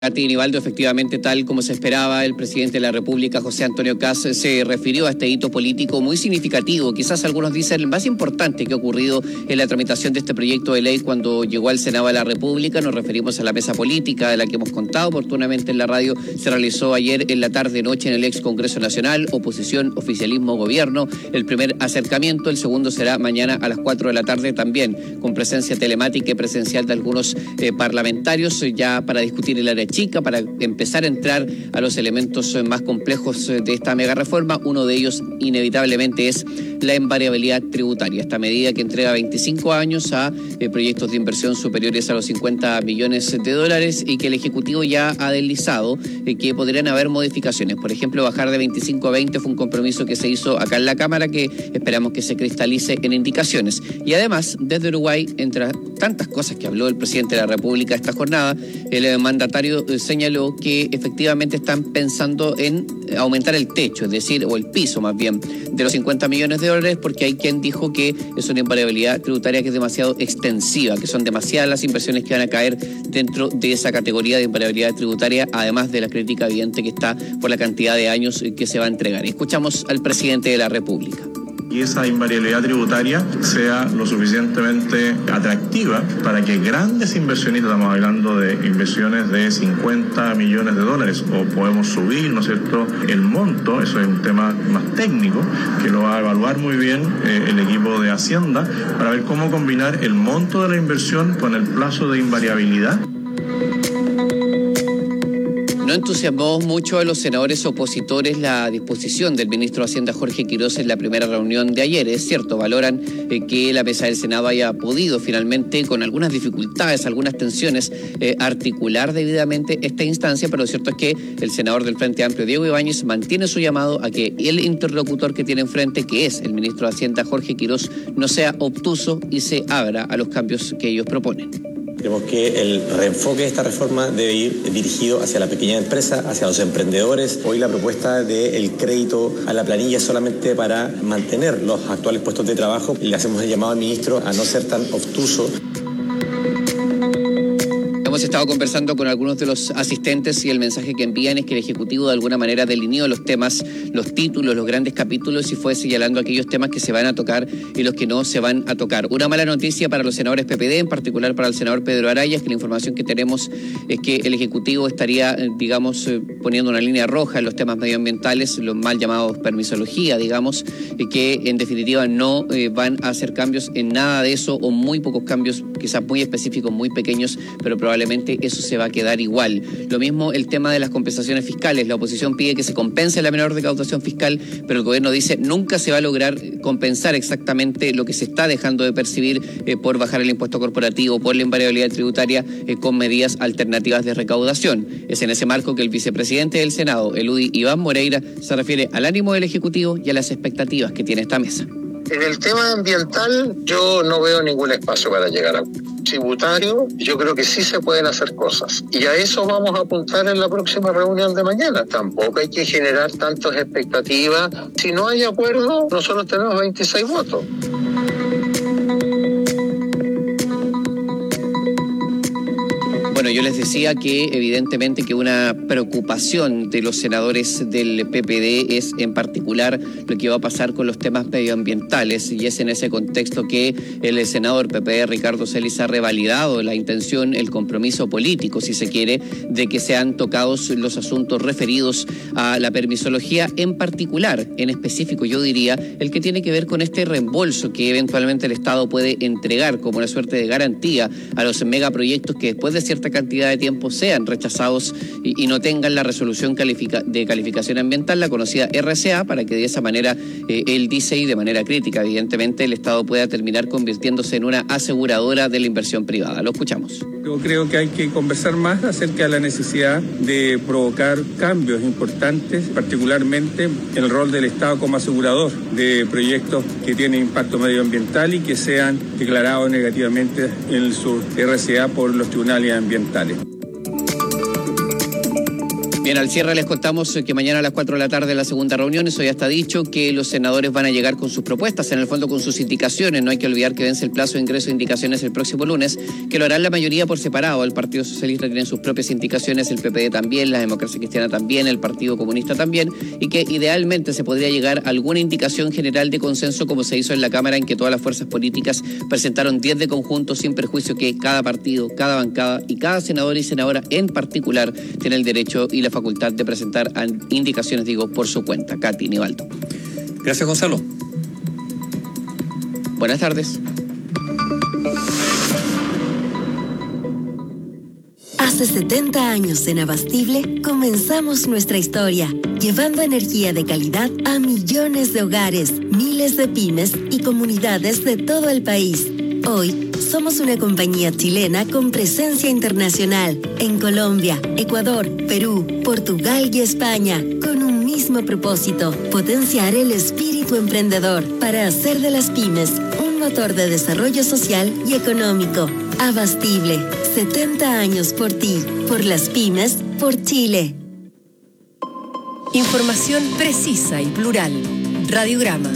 Katy Nivaldo, efectivamente, tal como se esperaba, el presidente de la República, José Antonio Kast, se refirió a este hito político muy significativo, quizás algunos dicen el más importante que ha ocurrido en la tramitación de este proyecto de ley cuando llegó al Senado de la República. Nos referimos a la mesa política de la que hemos contado oportunamente en la radio. Se realizó ayer en la tarde-noche en el ex Congreso Nacional, oposición, oficialismo, gobierno. El primer acercamiento, el segundo será mañana a las 4 de la tarde también, con presencia telemática y presencial de algunos parlamentarios, ya para discutir el área chica, para empezar a entrar a los elementos más complejos de esta mega reforma. Uno de ellos inevitablemente es la invariabilidad tributaria, esta medida que entrega 25 años a proyectos de inversión superiores a los 50 millones de dólares y que el Ejecutivo ya ha deslizado que podrían haber modificaciones. Por ejemplo, bajar de 25 a 20 fue un compromiso que se hizo acá en la Cámara que esperamos que se cristalice en indicaciones. Y además, desde Uruguay, entre tantas cosas que habló el presidente de la República esta jornada, el mandatario señaló que efectivamente están pensando en aumentar el techo, es decir, o el piso más bien, de los 50 millones de dólares, porque hay quien dijo que es una invariabilidad tributaria que es demasiado extensiva, que son demasiadas las inversiones que van a caer dentro de esa categoría de invariabilidad tributaria, además de la crítica evidente que está por la cantidad de años que se va a entregar. Escuchamos al presidente de la República. Y esa invariabilidad tributaria sea lo suficientemente atractiva para que grandes inversionistas, estamos hablando de inversiones de 50 millones de dólares, o podemos subir, ¿no es cierto?, el monto. Eso es un tema más técnico que lo va a evaluar muy bien el equipo de Hacienda para ver cómo combinar el monto de la inversión con el plazo de invariabilidad. No entusiasmó mucho a los senadores opositores la disposición del ministro de Hacienda, Jorge Quiroz, en la primera reunión de ayer. Es cierto, valoran que la mesa del Senado haya podido finalmente, con algunas dificultades, algunas tensiones, articular debidamente esta instancia, pero lo cierto es que el senador del Frente Amplio, Diego Ibáñez, mantiene su llamado a que el interlocutor que tiene enfrente, que es el ministro de Hacienda, Jorge Quiroz, no sea obtuso y se abra a los cambios que ellos proponen. Creemos que el reenfoque de esta reforma debe ir dirigido hacia la pequeña empresa, hacia los emprendedores. Hoy la propuesta del crédito a la planilla es solamente para mantener los actuales puestos de trabajo. Le hacemos el llamado al ministro a no ser tan obtuso. Hemos estado conversando con algunos de los asistentes y el mensaje que envían es que el Ejecutivo de alguna manera delineó los temas, los títulos, los grandes capítulos y fue señalando aquellos temas que se van a tocar y los que no se van a tocar. Una mala noticia para los senadores PPD, en particular para el senador Pedro Araya, es que la información que tenemos es que el Ejecutivo estaría, poniendo una línea roja en los temas medioambientales, los mal llamados permisología, que en definitiva no van a hacer cambios en nada de eso o muy pocos cambios, quizás muy específicos, muy pequeños, pero probablemente eso se va a quedar igual. Lo mismo el tema de las compensaciones fiscales. La oposición pide que se compense la menor recaudación fiscal, pero el gobierno dice nunca se va a lograr compensar exactamente lo que se está dejando de percibir por bajar el impuesto corporativo, por la invariabilidad tributaria, con medidas alternativas de recaudación. Es en ese marco que el vicepresidente del Senado, el UDI Iván Moreira, se refiere al ánimo del Ejecutivo y a las expectativas que tiene esta mesa. En el tema ambiental yo no veo ningún espacio para llegar a tributario. Yo creo que sí se pueden hacer cosas y a eso vamos a apuntar en la próxima reunión de mañana. Tampoco hay que generar tantas expectativas. Si no hay acuerdo, nosotros tenemos 26 votos. Bueno, yo les decía que evidentemente que una preocupación de los senadores del PPD es en particular lo que va a pasar con los temas medioambientales y es en ese contexto que el senador PPD Ricardo Celis ha revalidado la intención, el compromiso político, si se quiere, de que sean tocados los asuntos referidos a la permisología, en particular, en específico yo diría, el que tiene que ver con este reembolso que eventualmente el Estado puede entregar como una suerte de garantía a los megaproyectos que después de cierta cantidad de tiempo sean rechazados y no tengan la resolución de calificación ambiental, la conocida RCA, para que de esa manera él dice, y de manera crítica evidentemente, el Estado pueda terminar convirtiéndose en una aseguradora de la inversión privada. Lo escuchamos. Yo creo que hay que conversar más acerca de la necesidad de provocar cambios importantes, particularmente en el rol del Estado como asegurador de proyectos que tienen impacto medioambiental y que sean declarados negativamente en su RCA por los tribunales ambientales. Bien, al cierre les contamos que mañana a las 4 de la tarde la segunda reunión. Eso ya está dicho, que los senadores van a llegar con sus propuestas, en el fondo con sus indicaciones. No hay que olvidar que vence el plazo de ingreso de indicaciones el próximo lunes, que lo harán la mayoría por separado. El Partido Socialista tiene sus propias indicaciones, el PPD también, la Democracia Cristiana también, el Partido Comunista también, y que idealmente se podría llegar a alguna indicación general de consenso, como se hizo en la Cámara, en que todas las fuerzas políticas presentaron 10 de conjunto, sin perjuicio que cada partido, cada bancada y cada senador y senadora en particular tiene el derecho y la facultad de presentar indicaciones, por su cuenta. Katy Nivaldo. Gracias, Gonzalo. Buenas tardes. Hace 70 años en Abastible comenzamos nuestra historia, llevando energía de calidad a millones de hogares, miles de pymes y comunidades de todo el país. Hoy somos una compañía chilena con presencia internacional en Colombia, Ecuador, Perú, Portugal y España, con un mismo propósito: potenciar el espíritu emprendedor para hacer de las pymes un motor de desarrollo social y económico. Abastible, 70 años por ti, por las pymes, por Chile. Información precisa y plural. Radiograma.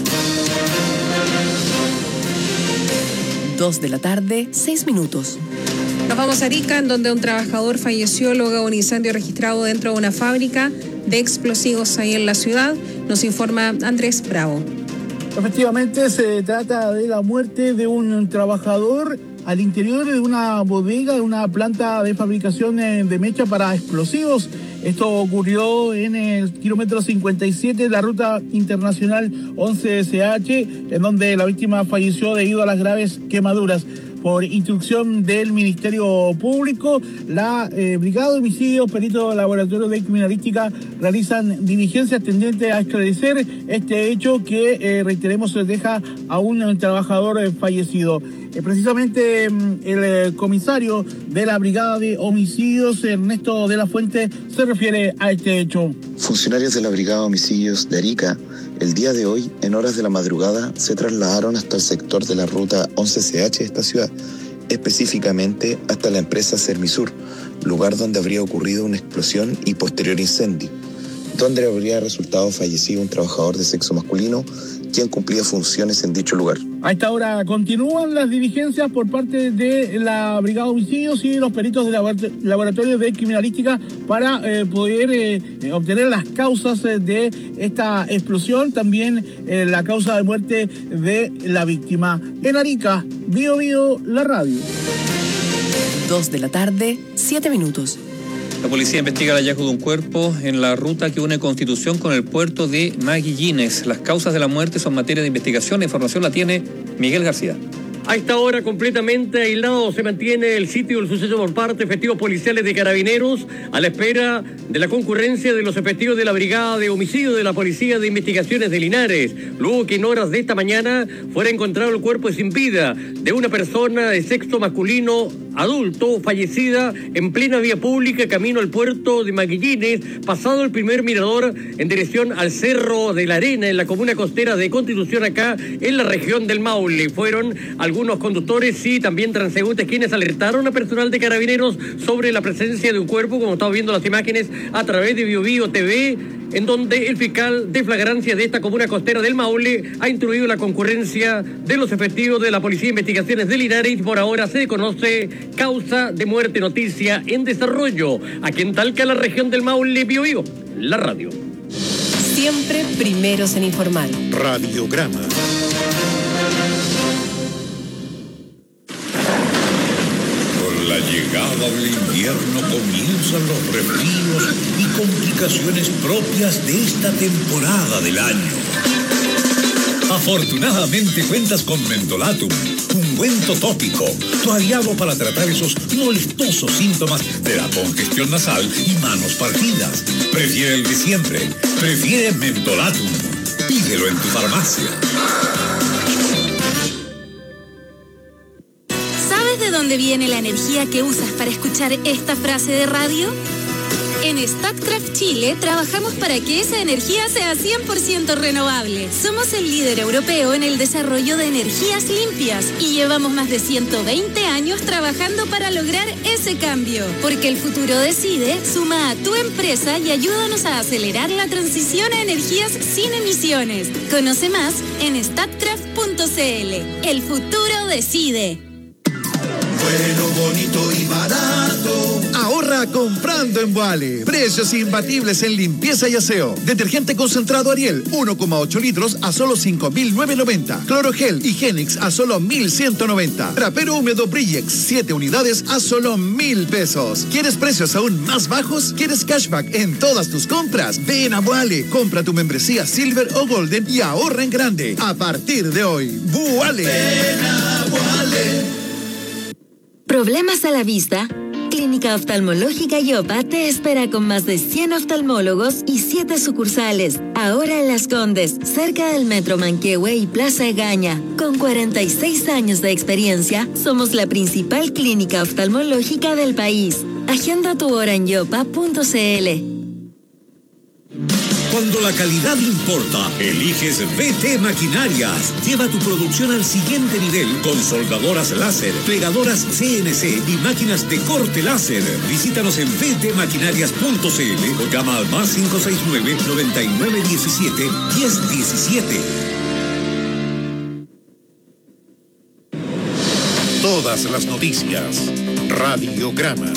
2 de la tarde, 6 minutos. Nos vamos a Arica, en donde un trabajador falleció luego de un incendio registrado dentro de una fábrica de explosivos ahí en la ciudad. Nos informa Andrés Bravo. Efectivamente, se trata de la muerte de un trabajador al interior de una bodega, de una planta de fabricación de mecha para explosivos. Esto ocurrió en el kilómetro 57 de la ruta internacional 11SH, en donde la víctima falleció debido a las graves quemaduras. Por instrucción del Ministerio Público, la Brigada de Homicidios, peritos del Laboratorio de Criminalística realizan diligencias tendentes a esclarecer este hecho que, reiteremos, deja a un trabajador fallecido. Precisamente el comisario de la Brigada de Homicidios, Ernesto de la Fuente, se refiere a este hecho. Funcionarios de la Brigada de Homicidios de Arica, el día de hoy, en horas de la madrugada, se trasladaron hasta el sector de la ruta 11CH de esta ciudad, específicamente hasta la empresa Sermisur, lugar donde habría ocurrido una explosión y posterior incendio, donde habría resultado fallecido un trabajador de sexo masculino, quien cumplía funciones en dicho lugar. A esta hora continúan las diligencias por parte de la Brigada de Homicidios y de los peritos del Laboratorio de Criminalística para poder obtener las causas de esta explosión, también la causa de muerte de la víctima. En Arica, Bio Bio, la radio. 2 de la tarde, 7 minutos. La policía investiga el hallazgo de un cuerpo en la ruta que une Constitución con el puerto de Magallanes. Las causas de la muerte son materia de investigación. La información la tiene Miguel García. A esta hora, completamente aislado, se mantiene el sitio del suceso por parte de efectivos policiales de Carabineros, a la espera de la concurrencia de los efectivos de la Brigada de Homicidio de la Policía de Investigaciones de Linares, luego que en horas de esta mañana fuera encontrado el cuerpo sin vida de una persona de sexo masculino adulto, fallecida en plena vía pública, camino al puerto de Magallanes, pasado el primer mirador en dirección al Cerro de la Arena, en la comuna costera de Constitución, acá en la región del Maule. Fueron algunos conductores y también transeúntes quienes alertaron a personal de Carabineros sobre la presencia de un cuerpo, como estamos viendo las imágenes a través de Bio Bio TV, en donde el fiscal de flagrancia de esta comuna costera del Maule ha instruido la concurrencia de los efectivos de la Policía de Investigaciones de Linares. Por ahora se desconoce causa de muerte, noticia en desarrollo. Aquí en Talca, la región del Maule, Bio Bio, la radio. Siempre primeros en informar. Radiograma. La llegada del invierno comienzan los resfríos y complicaciones propias de esta temporada del año. Afortunadamente cuentas con Mentolatum, ungüento tópico, tu aliado para tratar esos molestosos síntomas de la congestión nasal y manos partidas. Prefiere el de siempre, prefiere Mentolatum. Pídelo en tu farmacia. ¿Sabes de dónde viene la energía que usas para escuchar esta frase de radio? En Statkraft Chile trabajamos para que esa energía sea 100% renovable. Somos el líder europeo en el desarrollo de energías limpias y llevamos más de 120 años trabajando para lograr ese cambio. Porque el futuro decide, suma a tu empresa y ayúdanos a acelerar la transición a energías sin emisiones. Conoce más en statkraft.cl. El futuro decide. Bueno, bonito y barato. Ahorra comprando en Boale. Precios imbatibles en limpieza y aseo. Detergente concentrado Ariel, 1,8 litros a solo 5.990. Clorogel Higienix a solo 1.190. Trapero húmedo Brillex, 7 unidades a solo 1.000 pesos. ¿Quieres precios aún más bajos? ¿Quieres cashback en todas tus compras? Ven a Boale. Compra tu membresía Silver o Golden y ahorra en grande. A partir de hoy, Boale. Ven a Boale. ¿Problemas a la vista? Clínica Oftalmológica Yopa te espera con más de 100 oftalmólogos y 7 sucursales. Ahora en Las Condes, cerca del Metro Manquehue y Plaza Egaña. Con 46 años de experiencia, somos la principal clínica oftalmológica del país. Agenda tu hora en yopa.cl. Cuando la calidad importa, eliges VT Maquinarias. Lleva tu producción al siguiente nivel con soldadoras láser, plegadoras CNC y máquinas de corte láser. Visítanos en vtmaquinarias.cl o llama al más 569-9917-1017. Todas las noticias. Radiograma.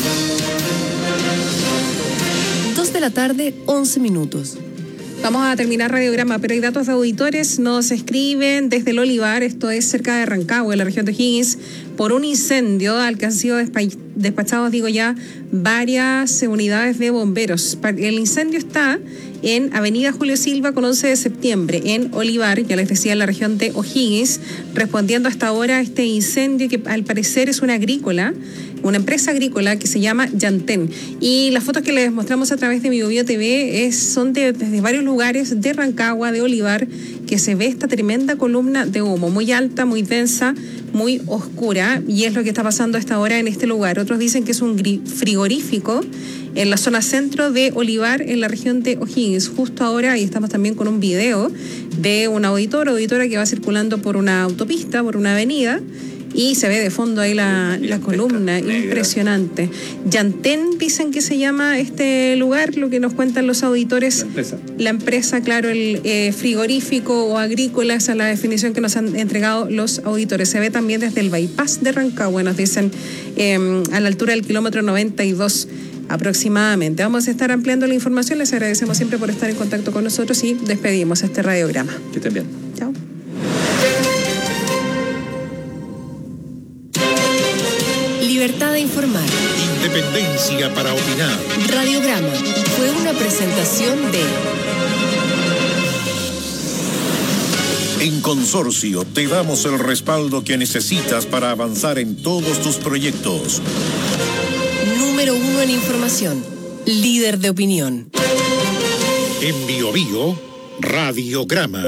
2 de la tarde, 11 minutos. Vamos a terminar Radiograma, pero hay datos de auditores. Nos escriben desde el Olivar, esto es cerca de Rancagua, en la región de O'Higgins, por un incendio al que han sido despachados, varias unidades de bomberos. El incendio está en Avenida Julio Silva con 11 de septiembre, en Olivar, ya les decía, en la región de O'Higgins, respondiendo hasta ahora a este incendio que al parecer es una empresa agrícola que se llama Yantén. Y las fotos que les mostramos a través de Biobío TV son desde varios lugares de Rancagua, de Olivar, que se ve esta tremenda columna de humo, muy alta, muy densa, muy oscura, y es lo que está pasando a esta hora en este lugar. Otros dicen que es un frigorífico en la zona centro de Olivar, en la región de O'Higgins. Justo ahora, y estamos también con un video de una auditora que va circulando por una autopista, por una avenida, y se ve de fondo ahí la columna, impresionante. Yantén dicen que se llama este lugar, lo que nos cuentan los auditores. La empresa, claro, el frigorífico o agrícola, esa es la definición que nos han entregado los auditores. Se ve también desde el bypass de Rancagua, nos dicen, a la altura del kilómetro 92 aproximadamente. Vamos a estar ampliando la información, les agradecemos siempre por estar en contacto con nosotros y despedimos este radiograma. Que estén bien. Chao. Libertad de informar. Independencia para opinar. Radiograma fue una presentación de... En Consorcio te damos el respaldo que necesitas para avanzar en todos tus proyectos. Número 1 en información. Líder de opinión. En Biobío, Radiograma.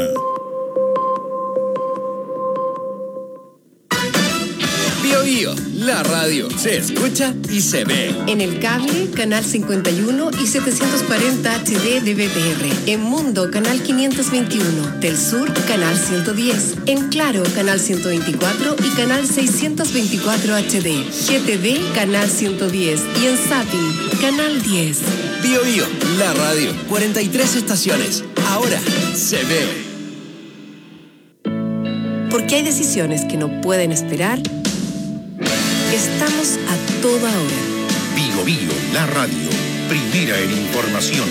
Biobío, la radio se escucha y se ve. En el cable, canal 51 y 740 HD de BTR. En Mundo, canal 521. Del Sur, canal 110. En Claro, canal 124 y canal 624 HD. GTD, canal 110. Y en Zapping, canal 10. Biobío, la radio, 43 estaciones. Ahora se ve. Porque hay decisiones que no pueden esperar. Estamos a toda hora. Biobío, la radio, primera en información.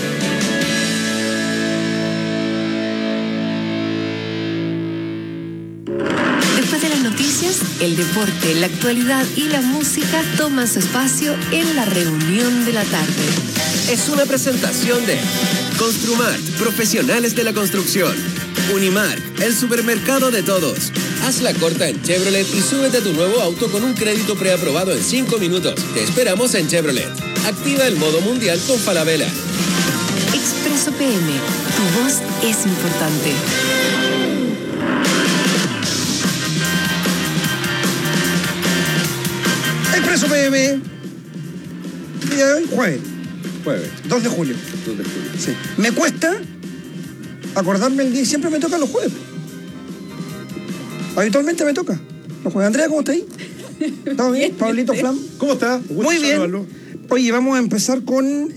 Después de las noticias, el deporte, la actualidad y la música toman su espacio en la reunión de la tarde. Es una presentación de Construmart, profesionales de la construcción. Unimark, el supermercado de todos. Haz la corta en Chevrolet y súbete a tu nuevo auto con un crédito preaprobado en 5 minutos. Te esperamos en Chevrolet. Activa el modo mundial con Falabella. Expreso PM. Tu voz es importante. Expreso PM. Día de hoy, jueves. Jueves. 2 de julio. 2 de julio. Sí. Me cuesta acordarme el día y siempre me toca los jueves. Habitualmente me toca los jueves. Andrea, ¿cómo está ahí? ¿Todo bien? Pablito Flam. ¿Cómo está? Muy bien. Saludarlo. Oye, vamos a empezar con...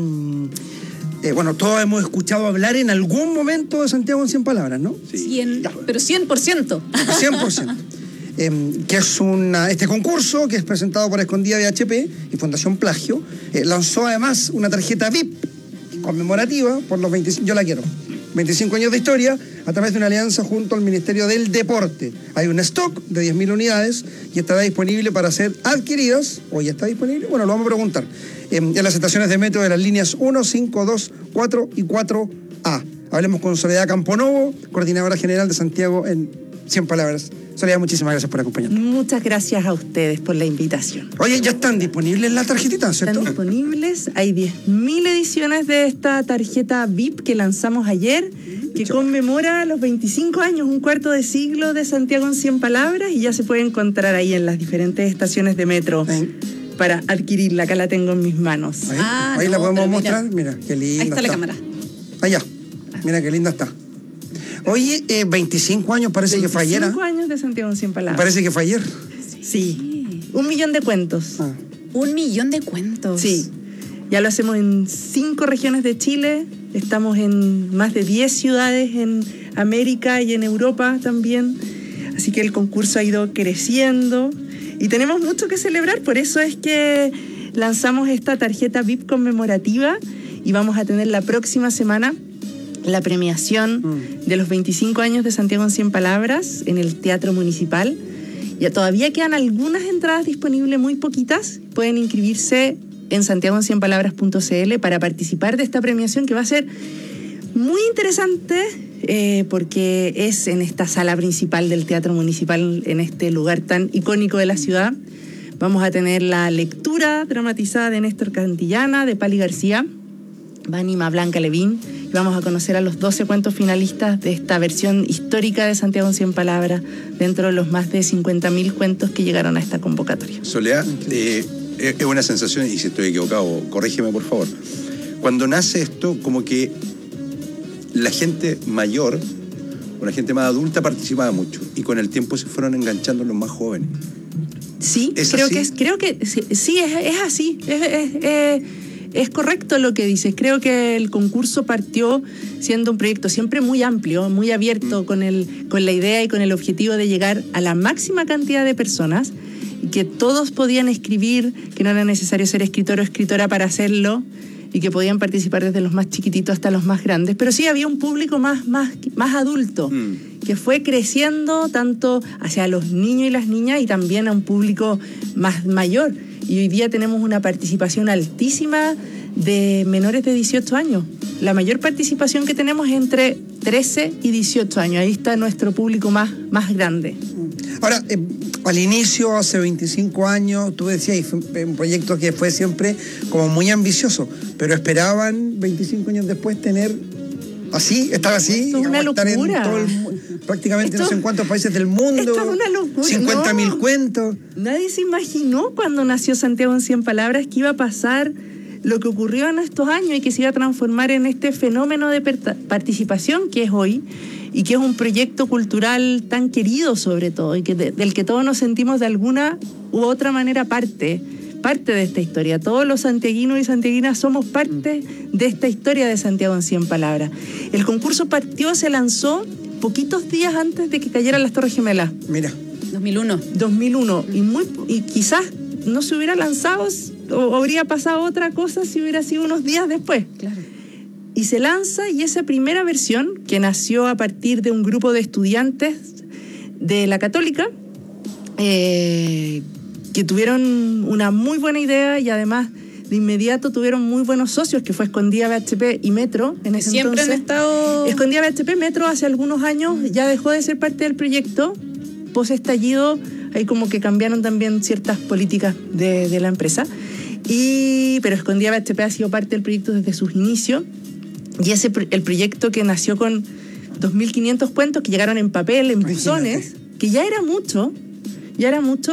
bueno, todos hemos escuchado hablar en algún momento de Santiago en 100 palabras, ¿no? Sí. Pero 100%. 100%. Que es este concurso que es presentado por Escondida BHP y Fundación Plagio. Lanzó además una tarjeta VIP conmemorativa por los 25, yo la quiero, 25 años de historia a través de una alianza junto al Ministerio del Deporte. Hay un stock de 10.000 unidades y estará disponible para ser adquiridas. ¿O ya está disponible? Bueno, lo vamos a preguntar. En las estaciones de metro de las líneas 1, 5, 2, 4 y 4A. Hablemos con Soledad Camponovo, coordinadora general de Santiago en 100 palabras. Soledad, muchísimas gracias por acompañarnos. Muchas gracias a ustedes por la invitación. Oye, ya están disponibles las tarjetitas, ¿cierto? Están disponibles. Hay 10.000 ediciones de esta tarjeta VIP que lanzamos ayer, que conmemora los 25 años, un cuarto de siglo de Santiago en 100 palabras, y ya se puede encontrar ahí en las diferentes estaciones de metro para adquirirla. Acá la tengo en mis manos. Ahí la podemos mostrar. Mira, qué linda. Ahí está la cámara. Allá. Mira qué linda está. Oye, 25 años parece que fue ayer. 25 años de Santiago en 100 palabras. Parece que fue ayer. Sí. 1 millón de cuentos. 1 millón de cuentos. Sí. Ya lo hacemos en 5 regiones de Chile. Estamos en más de 10 ciudades en América y en Europa también. Así que el concurso ha ido creciendo y tenemos mucho que celebrar. Por eso es que lanzamos esta tarjeta VIP conmemorativa y vamos a tener la próxima semana la premiación de los 25 años de Santiago en 100 palabras en el Teatro Municipal. Ya todavía quedan algunas entradas disponibles, muy poquitas. Pueden inscribirse en santiagoen100palabras.cl para participar de esta premiación, que va a ser muy interesante porque es en esta sala principal del Teatro Municipal, en este lugar tan icónico de la ciudad. Vamos a tener la lectura dramatizada de Néstor Cantillana, de Pali García, va a animar Blanca Levín. Vamos a conocer a los 12 cuentos finalistas de esta versión histórica de Santiago en 100 palabras, dentro de los más de 50.000 cuentos que llegaron a esta convocatoria. Soledad, es una sensación, y si estoy equivocado, corrígeme por favor. Cuando nace esto, como que la gente mayor o la gente más adulta participaba mucho, y con el tiempo se fueron enganchando los más jóvenes. Sí, creo que sí, es así. Es correcto lo que dices. Creo que el concurso partió siendo un proyecto siempre muy amplio, muy abierto, con la idea y con el objetivo de llegar a la máxima cantidad de personas, y que todos podían escribir, que no era necesario ser escritor o escritora para hacerlo, y que podían participar desde los más chiquititos hasta los más grandes. Pero sí había un público más adulto, que fue creciendo tanto hacia los niños y las niñas, y también a un público más mayor. Y hoy día tenemos una participación altísima de menores de 18 años. La mayor participación que tenemos es entre 13 y 18 años. Ahí está nuestro público más grande. Ahora, al inicio, hace 25 años, tú decías, fue un proyecto que fue siempre como muy ambicioso, pero esperaban 25 años después tener estar así, esto es una locura. Estar en todo prácticamente no sé en cuántos países del mundo. Esto es una locura. 50.000 cuentos. Nadie se imaginó cuando nació Santiago en 100 palabras que iba a pasar lo que ocurrió en estos años y que se iba a transformar en este fenómeno de participación que es hoy, y que es un proyecto cultural tan querido sobre todo, y que del que todos nos sentimos de alguna u otra manera parte de esta historia. Todos los santiaguinos y santiaguinas somos parte de esta historia de Santiago en 100 palabras. El concurso se lanzó poquitos días antes de que cayeran las Torres Gemelas. Mira. 2001. Y quizás no se hubiera lanzado o habría pasado otra cosa si hubiera sido unos días después. Claro. Y se lanza, y esa primera versión, que nació a partir de un grupo de estudiantes de la Católica, que tuvieron una muy buena idea, y además de inmediato tuvieron muy buenos socios, que fue Escondida BHP y Metro en ese siempre entonces. Han estado... Escondida BHP, Metro hace algunos años ya dejó de ser parte del proyecto. Post estallido, ahí como que cambiaron también ciertas políticas de la empresa. Pero Escondida BHP ha sido parte del proyecto desde sus inicios, y el proyecto que nació con 2.500 cuentos que llegaron en papel, en buzones, que ya era mucho.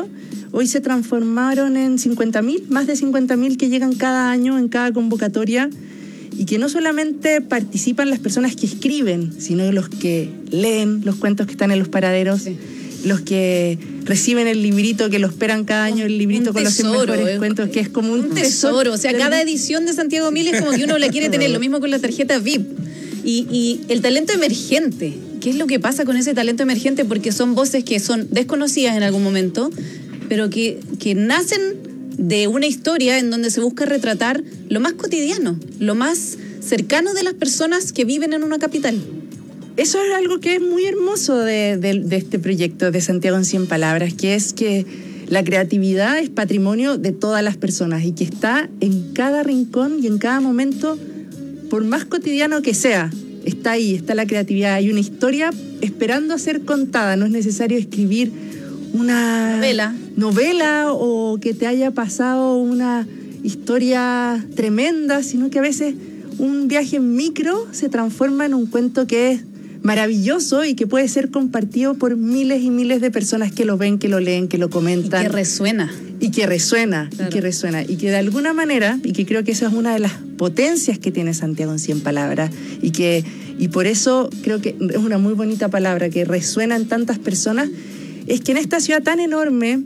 hoy se transformaron en 50.000, más de 50.000 que llegan cada año en cada convocatoria, y que no solamente participan las personas que escriben, sino los que leen los cuentos que están en los paraderos, los que reciben el librito, que lo esperan cada año, el librito con los 100 mejores cuentos, que es como un tesoro. O sea, cada edición de Santiago 1000 es como que uno la quiere tener, lo mismo con la tarjeta VIP. Y el talento emergente, ¿qué es lo que pasa con ese talento emergente? Porque son voces que son desconocidas en algún momento, pero que nacen de una historia en donde se busca retratar lo más cotidiano, lo más cercano de las personas que viven en una capital. Eso es algo que es muy hermoso de este proyecto de Santiago en 100 palabras, que es que la creatividad es patrimonio de todas las personas y que está en cada rincón y en cada momento, por más cotidiano que sea, está ahí, está la creatividad. Hay una historia esperando a ser contada, no es necesario escribir una novela o que te haya pasado una historia tremenda, sino que a veces un viaje en micro se transforma en un cuento que es maravilloso y que puede ser compartido por miles y miles de personas que lo ven, que lo leen, que lo comentan. Y que resuena. Y que resuena, claro. Y que de alguna manera, y que creo que esa es una de las potencias que tiene Santiago en 100 palabras, y por eso creo que es una muy bonita palabra, que resuena en tantas personas, es que en esta ciudad tan enorme,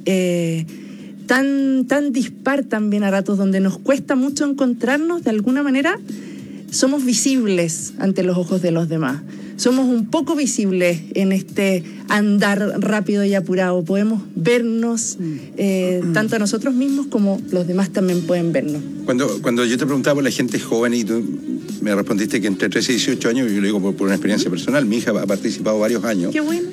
tan dispar también a ratos, donde nos cuesta mucho encontrarnos, de alguna manera somos visibles ante los ojos de los demás. Somos un poco visibles en este andar rápido y apurado. Podemos vernos tanto a nosotros mismos como los demás también pueden vernos. Cuando yo te preguntaba por la gente joven y tú me respondiste que entre 13 y 18 años, yo lo digo por una experiencia personal, mi hija ha participado varios años. Qué bueno.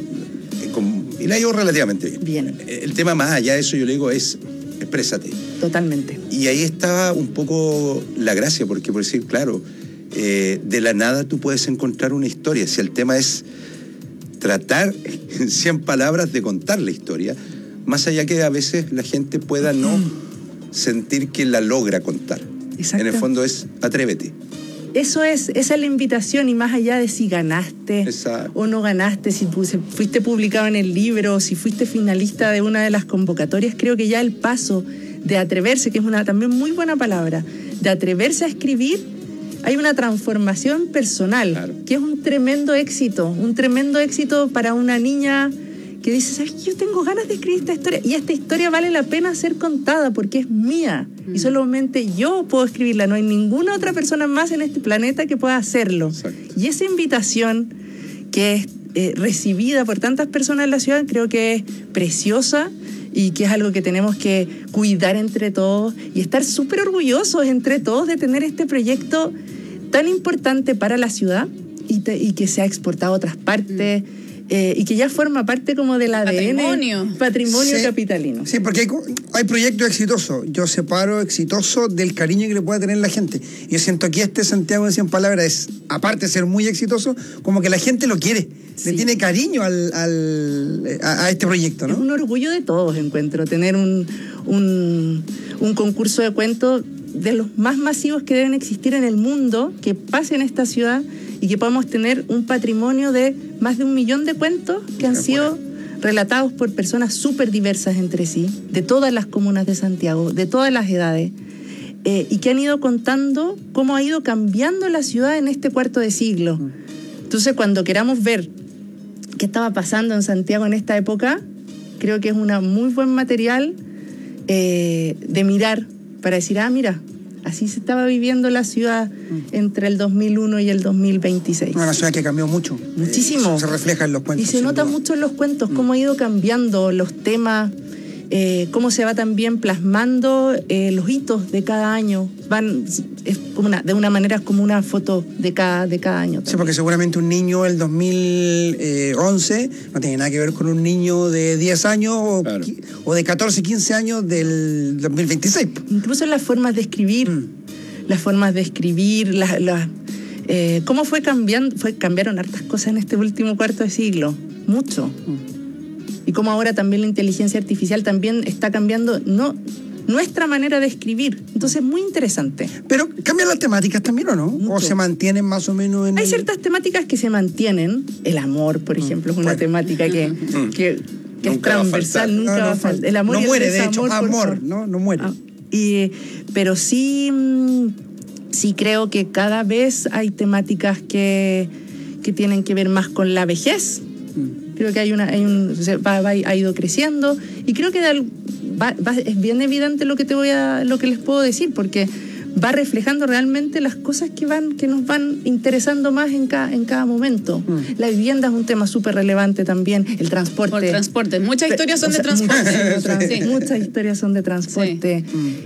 Y la ha ido relativamente bien. El tema más allá de eso, yo le digo, es exprésate. Totalmente. Y ahí estaba un poco la gracia, porque por decir, claro, de la nada tú puedes encontrar una historia. Si el tema es tratar en 100 palabras de contar la historia, más allá que a veces la gente pueda no sentir que la logra contar. Exacto. En el fondo es atrévete. Esa es la invitación, y más allá de si ganaste o no ganaste, si fuiste publicado en el libro, si fuiste finalista de una de las convocatorias, creo que ya el paso de atreverse, que es una también muy buena palabra, de atreverse a escribir, hay una transformación personal, claro, que es un tremendo éxito para una niña que dice, ¿sabes qué? Yo tengo ganas de escribir esta historia, y esta historia vale la pena ser contada porque es mía, y solamente yo puedo escribirla, no hay ninguna otra persona más en este planeta que pueda hacerlo. Exacto. Y esa invitación que es recibida por tantas personas en la ciudad, creo que es preciosa, y que es algo que tenemos que cuidar entre todos y estar súper orgullosos entre todos de tener este proyecto tan importante para la ciudad y que se ha exportado a otras partes. Y que ya forma parte como del ADN patrimonio sí, capitalino. Sí, porque hay proyectos exitosos. Yo separo exitoso del cariño que le pueda tener la gente. Yo siento que este Santiago en 100 palabras es, aparte de ser muy exitoso, como que la gente lo quiere. Sí. Le tiene cariño a este proyecto, ¿no? Es un orgullo de todos, encuentro, tener un concurso de cuentos de los más masivos que deben existir en el mundo, que pase en esta ciudad, y que podamos tener un patrimonio de más de 1 millón de cuentos que han sido relatados por personas súper diversas entre sí, de todas las comunas de Santiago, de todas las edades, y que han ido contando cómo ha ido cambiando la ciudad en este cuarto de siglo. Entonces, cuando queramos ver qué estaba pasando en Santiago en esta época, creo que es un muy buen material de mirar, para decir, mira, así se estaba viviendo la ciudad entre el 2001 y el 2026. Una ciudad que cambió mucho. Muchísimo. Se refleja en los cuentos. Y se nota mucho en los cuentos cómo ha ido cambiando los temas, cómo se va también plasmando los hitos de cada año. Es como de una manera es como una foto de cada año también. Sí, porque seguramente un niño del 2011 no tiene nada que ver con un niño de 10 años claro, o de 14, 15 años del 2026. Incluso las formas de escribir, cómo cambiaron hartas cosas en este último cuarto de siglo, mucho. Y cómo ahora también la inteligencia artificial también está cambiando nuestra manera de escribir. Entonces, muy interesante. Pero cambian las temáticas también, ¿o no? Mucho. ¿O se mantienen más o menos en Hay ciertas temáticas que se mantienen. El amor, por ejemplo, es una temática que que es transversal, nunca va a faltar. El amor no y el muere, de hecho, desamor, no muere. Pero sí creo que cada vez hay temáticas que tienen que ver más con la vejez. Creo que ha ido creciendo y creo que es bien evidente lo que les puedo decir, porque va reflejando realmente las cosas que nos van interesando más en cada momento. La vivienda es un tema súper relevante también, el transporte. Por transporte, muchas historias son de transporte. Muchas historias son de transporte.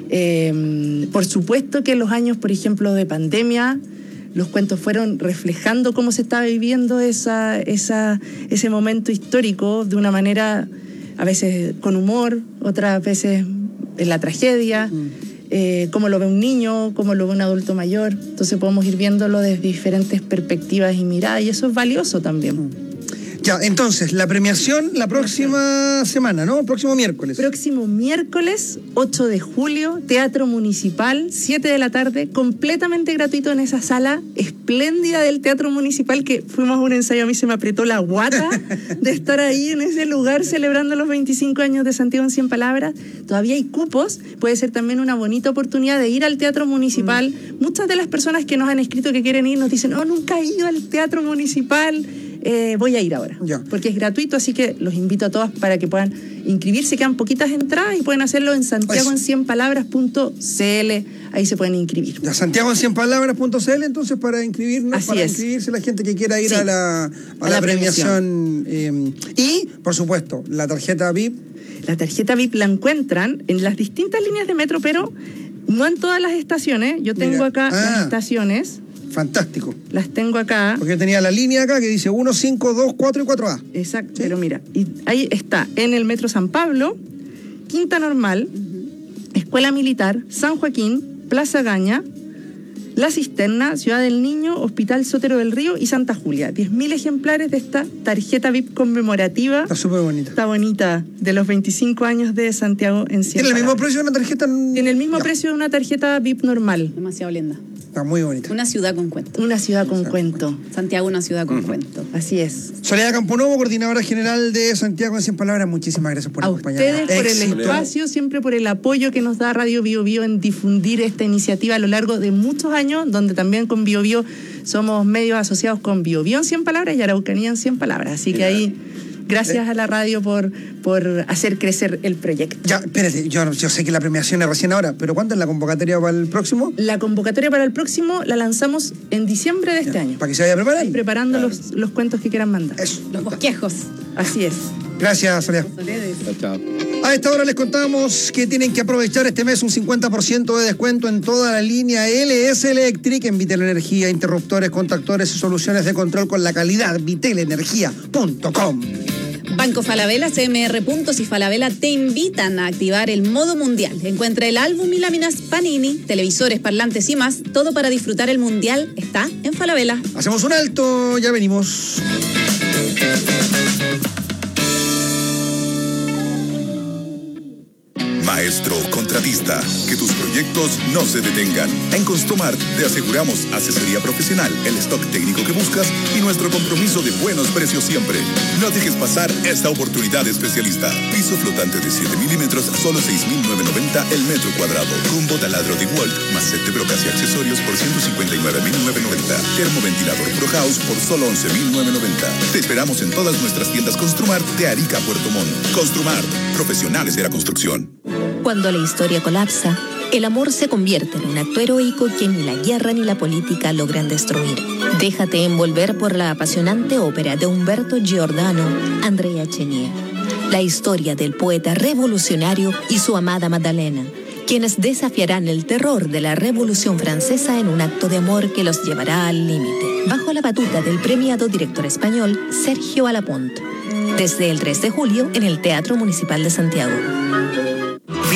Sí. Por supuesto que en los años, por ejemplo, de pandemia, los cuentos fueron reflejando cómo se estaba viviendo ese momento histórico de una manera, a veces con humor, otras veces en la tragedia, cómo lo ve un niño, cómo lo ve un adulto mayor. Entonces podemos ir viéndolo desde diferentes perspectivas y miradas, y eso es valioso también. Ya, entonces, la premiación la próxima semana, ¿no? El próximo miércoles. Próximo miércoles, 8 de julio, Teatro Municipal, 7 de la tarde, completamente gratuito en esa sala espléndida del Teatro Municipal, que fuimos a un ensayo, a mí se me apretó la guata de estar ahí en ese lugar celebrando los 25 años de Santiago en 100 palabras. Todavía hay cupos, puede ser también una bonita oportunidad de ir al Teatro Municipal. Muchas de las personas que nos han escrito que quieren ir nos dicen, oh, nunca he ido al Teatro Municipal. Voy a ir ahora, porque es gratuito, así que los invito a todos para que puedan inscribirse. Quedan poquitas entradas y pueden hacerlo en santiagoen100palabras.cl. Ahí se pueden inscribir. Ya, santiagoen100palabras.cl, entonces, para inscribirnos, inscribirse la gente que quiera ir a la premiación. Y, por supuesto, la tarjeta VIP. La tarjeta VIP la encuentran en las distintas líneas de metro, pero no en todas las estaciones. Yo tengo acá las estaciones. Fantástico. Las tengo acá. Porque tenía la línea acá que dice 1, 5, 2, 4 y 4A. Exacto, ¿sí? Pero mira, y ahí está, en el Metro San Pablo, Quinta Normal, Escuela Militar, San Joaquín, Plaza Gaña, La Cisterna, Ciudad del Niño, Hospital Sotero del Río y Santa Julia. 10.000 ejemplares de esta tarjeta VIP conmemorativa. Está súper bonita. Está bonita, de los 25 años de Santiago en 100. ¿Tiene el mismo precio de una tarjeta? Tiene el mismo precio de una tarjeta VIP normal. Demasiado linda. Está muy bonita. Una ciudad con cuento. Una ciudad con cuento. Santiago, una ciudad con cuento. Así es. Soledad Camponovo, coordinadora general de Santiago en 100 palabras, muchísimas gracias por acompañarnos. A ustedes por el espacio, siempre por el apoyo que nos da Radio Bio Bio en difundir esta iniciativa a lo largo de muchos años, donde también con Bio Bio somos medios asociados con Bio Bio en 100 palabras y Araucanía en 100 palabras. Así que ahí, gracias a la radio por hacer crecer el proyecto. Ya, espérate, yo sé que la premiación es recién ahora, pero ¿cuándo es la convocatoria para el próximo? La convocatoria para el próximo la lanzamos en diciembre de este año. Para que se vaya preparando. Preparando los cuentos que quieran mandar. Eso. Los bosquejos. Así es. Gracias, Soledad. Chao. A esta hora les contamos que tienen que aprovechar este mes un 50% de descuento en toda la línea LS Electric en Vitel Energía, interruptores, contactores y soluciones de control con la calidad. vitelenergia.com. Banco Falabella, CMR Puntos y Falabella te invitan a activar el modo mundial. Encuentra el álbum y láminas Panini, televisores, parlantes y más. Todo para disfrutar el mundial está en Falabella. Hacemos un alto, ya venimos. Maestro contratista, que tus proyectos no se detengan. En Construmart te aseguramos asesoría profesional, el stock técnico que buscas y nuestro compromiso de buenos precios siempre. No dejes pasar esta oportunidad especialista. Piso flotante de 7 milímetros a solo 6.990 el metro cuadrado. Combo taladro de Walt más set de brocas y accesorios por 159.990. Termoventilador Pro House por solo 11.990. Te esperamos en todas nuestras tiendas Construmart de Arica a Puerto Montt. Construmart, profesionales de la construcción. Cuando la historia colapsa, el amor se convierte en un acto heroico que ni la guerra ni la política logran destruir. Déjate envolver por la apasionante ópera de Umberto Giordano, Andrea Chenier. La historia del poeta revolucionario y su amada Magdalena, quienes desafiarán el terror de la Revolución Francesa en un acto de amor que los llevará al límite. Bajo la batuta del premiado director español Sergio Alapont. Desde el 3 de julio en el Teatro Municipal de Santiago.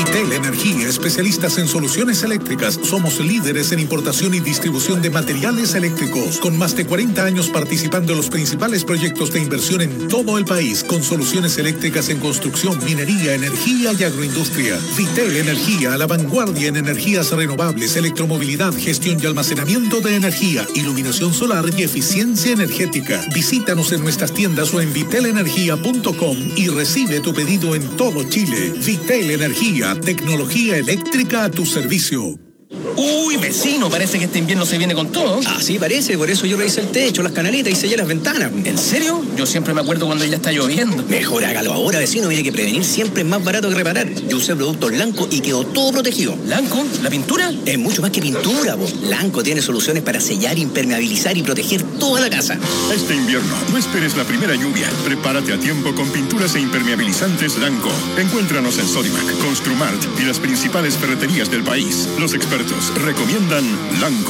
Vitel Energía, especialistas en soluciones eléctricas. Somos líderes en importación y distribución de materiales eléctricos, con más de 40 años participando en los principales proyectos de inversión en todo el país, con soluciones eléctricas en construcción, minería, energía y agroindustria. Vitel Energía, a la vanguardia en energías renovables, electromovilidad, gestión y almacenamiento de energía, iluminación solar y eficiencia energética. Visítanos en nuestras tiendas o en vitelenergia.com y recibe tu pedido en todo Chile. Vitel Energía, tecnología eléctrica a tu servicio. Uy, vecino, parece que este invierno se viene con todo. Así parece, por eso yo revisé el techo, las canaletas y sellé las ventanas. ¿En serio? Yo siempre me acuerdo cuando ya está lloviendo. Mejor hágalo ahora, vecino, mire que prevenir siempre es más barato que reparar. Yo usé productos Lanco y quedó todo protegido. ¿Lanco? ¿La pintura? Es mucho más que pintura, vos. Lanco tiene soluciones para sellar, impermeabilizar y proteger toda la casa. Este invierno, no esperes la primera lluvia. Prepárate a tiempo con pinturas e impermeabilizantes Lanco. Encuéntranos en Sodimac, Construmart y las principales ferreterías del país. Los expertos recomiendan Lanco.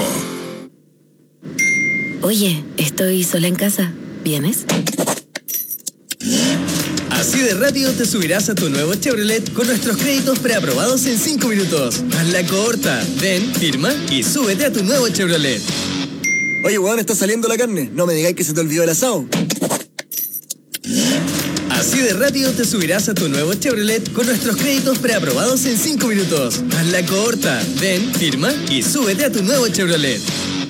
Oye, estoy sola en casa. ¿Vienes? Así de rápido te subirás a tu nuevo Chevrolet con nuestros créditos preaprobados en 5 minutos. Hazla corta. Ven, firma y súbete a tu nuevo Chevrolet. Oye, weón, está saliendo la carne. No me digáis que se te olvidó el asado. Así de rápido te subirás a tu nuevo Chevrolet con nuestros créditos preaprobados en 5 minutos. Hazla corta. Ven, firma y súbete a tu nuevo Chevrolet.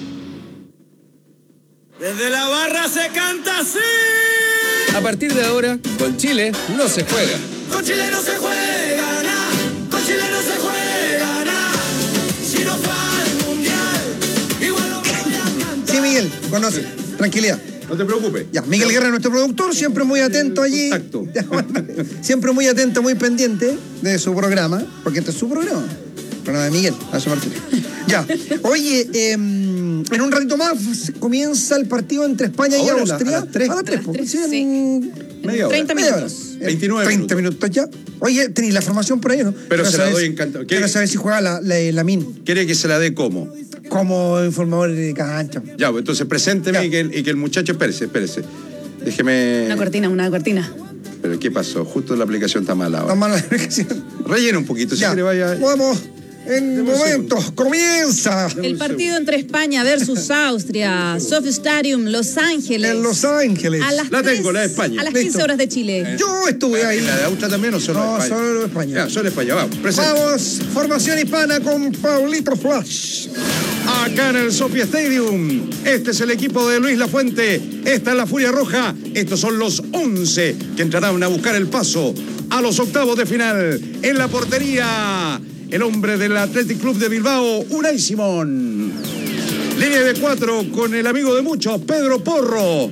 Desde la barra se canta así. A partir de ahora, con Chile no se juega. Con Chile no se juega nada. Con Chile no se juega nada. Si no va al mundial, igual lo voy a cantar. Sí, Miguel, conoce. Tranquilidad. No te preocupes. Ya, Miguel Guerra, nuestro productor, siempre muy atento allí. Exacto. Siempre muy atento, muy pendiente de su programa, porque este es su programa. Programa de Miguel, a su parte. Ya. Oye, en un ratito más comienza el partido entre España y Austria. A las 3. Sí. Media hora. 30 minutos. 29 30 minutos ya. Oye, tenéis la formación por ahí, ¿no? Pero se la doy encantado. Quiero saber si juega la MIN. ¿Quiere que se la dé cómo? Como informador de cancha. Ya, pues entonces presénteme y que el muchacho... Espérese. Déjeme... Una cortina. ¿Pero qué pasó? Justo la aplicación está mala ahora. Está mala la aplicación. Rellena un poquito, si quiere vaya... Vamos. En momentos, comienza. El partido entre España versus Austria, Sophie Stadium, Los Ángeles. En Los Ángeles. A las la 3, tengo, la de España. A las 15 horas de Chile. Yo estuve ahí. ¿La de Austria también o solo de España? No, solo de España. Ya, solo de España, vamos. Presente. Vamos, formación hispana con Paulito Flash. Acá en el Sophie Stadium. Este es el equipo de Luis Lafuente. Esta es la Furia Roja. Estos son los 11 que entrarán a buscar el paso a los octavos de final. En la portería, el hombre del Athletic Club de Bilbao, Unai Simón. Línea de 4 con el amigo de muchos, Pedro Porro.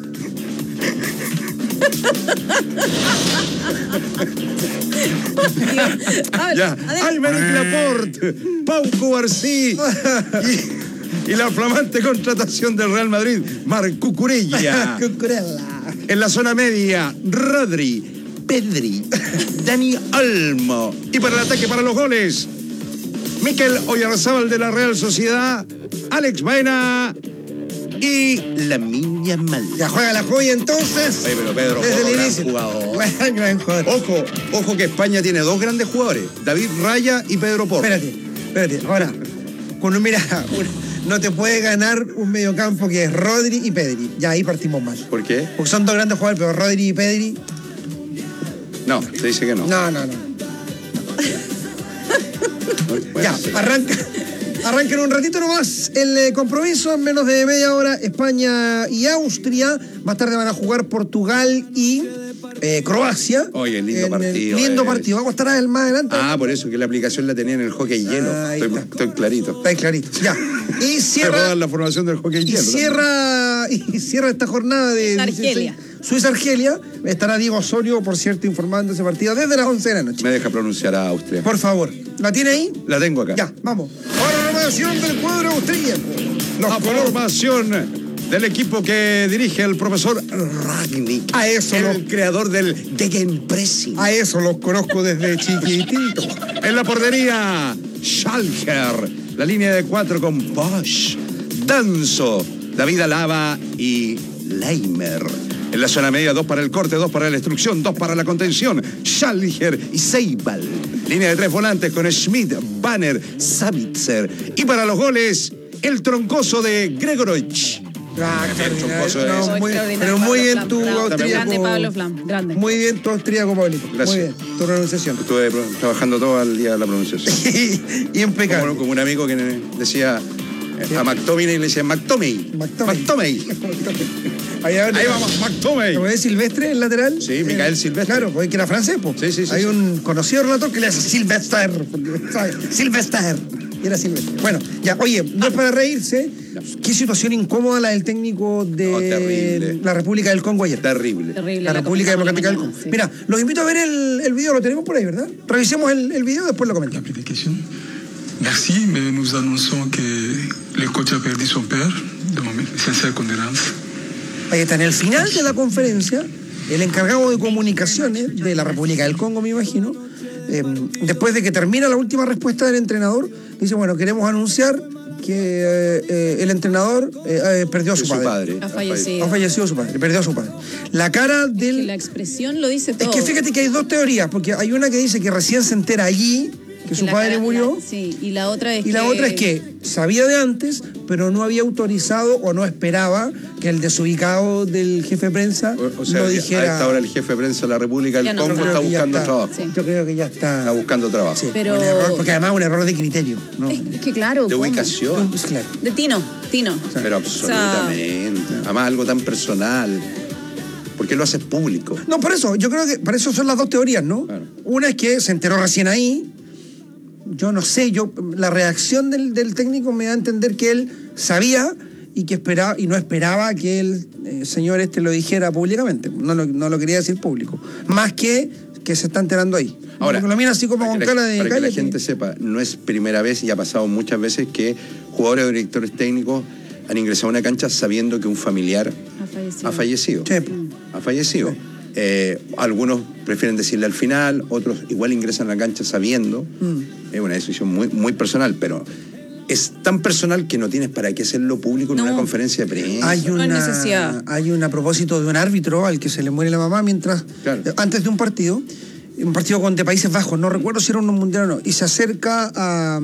Ya, Aymeric Laporte, Pau Cubarsí y la flamante contratación del Real Madrid, Marc Cucurella. En la zona media, Rodri, Pedri, Dani Olmo. Y para el ataque, para los goles, Mikel Oyarzábal de la Real Sociedad, Alex Baena y Lamine Yamal. Ya juega la joya entonces. Oye, pero Pedro, desde el gran inicio. Jugador. Ojo que España tiene dos grandes jugadores, David Raya y Pedro Porro. Espérate. Ahora, cuando mira, no te puede ganar un mediocampo que es Rodri y Pedri. Ya ahí partimos mal. ¿Por qué? Porque son dos grandes jugadores, pero Rodri y Pedri... No, te dice que no. No. Ya, arranquen un ratito nomás el compromiso. En menos de media hora, España y Austria. Más tarde van a jugar Portugal y Croacia. Oye, lindo partido. Lindo partido. Vamos a estar más adelante. Por eso que la aplicación la tenía en el hockey hielo. Estoy clarito. Está clarito. Ya. Y cierra la formación del hockey hielo. Y cierra esta jornada de Argelia. Suiza-Argelia. Estará Diego Osorio, por cierto, informando ese partido desde las 11 de la noche. Me deja pronunciar a Austria. Por favor. ¿La tiene ahí? La tengo acá. Ya, vamos. Formación del cuadro austríaco. La formación del equipo que dirige el profesor Rangnick. A eso el creador del Gegenpressing. A eso los conozco desde chiquitito. En la portería, Schalker. La línea de 4 con Bosch, Danzo, David Alaba y Leimer. En la zona media, 2 para el corte, 2 para la destrucción, 2 para la contención, Schalker y Seibal. Línea de 3 volantes con Schmidt, Banner, Savitzer. Y para los goles, el troncoso de Gregorovich. Pero muy bien tu austríaco. Grande Pablo Flam, grande. Muy bien tu austríaco, Pablito. Gracias. Muy bien, tu pronunciación. Estuve trabajando todo el día la pronunciación. Y impecable. Como un amigo que decía a McTominay, le decía McTominay. Ahí vamos, McTominay. ¿Lo ves Silvestre, el lateral? Sí, Micael Silvestre. Claro, porque era francés, pues. Sí. Hay un conocido relator que le hace Silvestre. Silvestre. Era Silvestre. Bueno, ya, oye, no es para reírse. Qué situación incómoda la del técnico de la República del Congo ayer. Terrible. La República Democrática del Congo. Sí. Mira, los invito a ver el video, lo tenemos por ahí, ¿verdad? Revisemos el video, después lo comentamos. Merci, mais nous annonçons que le coach a perdu son père, donc mes sincères condoléances. Ahí está, en el final de la conferencia, el encargado de comunicaciones de la República del Congo, me imagino, después de que termina la última respuesta del entrenador, dice, bueno, queremos anunciar que el entrenador perdió a su padre. Ha fallecido. Ha fallecido su padre, perdió a su padre. La cara del... La expresión lo dice todo. Es que fíjate que hay dos teorías, porque hay una que dice que recién se entera allí que su padre murió. Sí, y la otra es que sabía de antes, pero no había autorizado o no esperaba que el desubicado del jefe de prensa o sea, lo dijera. A esta hora el jefe de prensa de la República del Congo está buscando trabajo. Sí. Yo creo que ya está buscando trabajo. Sí, pero... porque además es un error de criterio, ¿no? Es que claro. De ubicación. Claro. De Tino. Pero absolutamente. Además algo tan personal. ¿Por qué lo haces público? No, por eso. Yo creo que para eso son las dos teorías, ¿no? Claro. Una es que se enteró recién ahí. Yo no sé, la reacción del técnico me da a entender que él sabía y que esperaba y no esperaba que el señor lo dijera públicamente. No lo quería decir público. Más que se está enterando ahí. Ahora, lo mira así como con cara de... Para que la gente sepa, no es primera vez y ha pasado muchas veces que jugadores o directores técnicos han ingresado a una cancha sabiendo que un familiar ha fallecido. Sí. Ha fallecido. Sí. Algunos prefieren decirle al final, otros igual ingresan a la cancha sabiendo. Es una decisión muy, muy personal, pero es tan personal que no tienes para qué hacerlo público en una conferencia de prensa. Hay a propósito de un árbitro al que se le muere la mamá antes de un partido de Países Bajos, no recuerdo si era un mundial o no, y se acerca a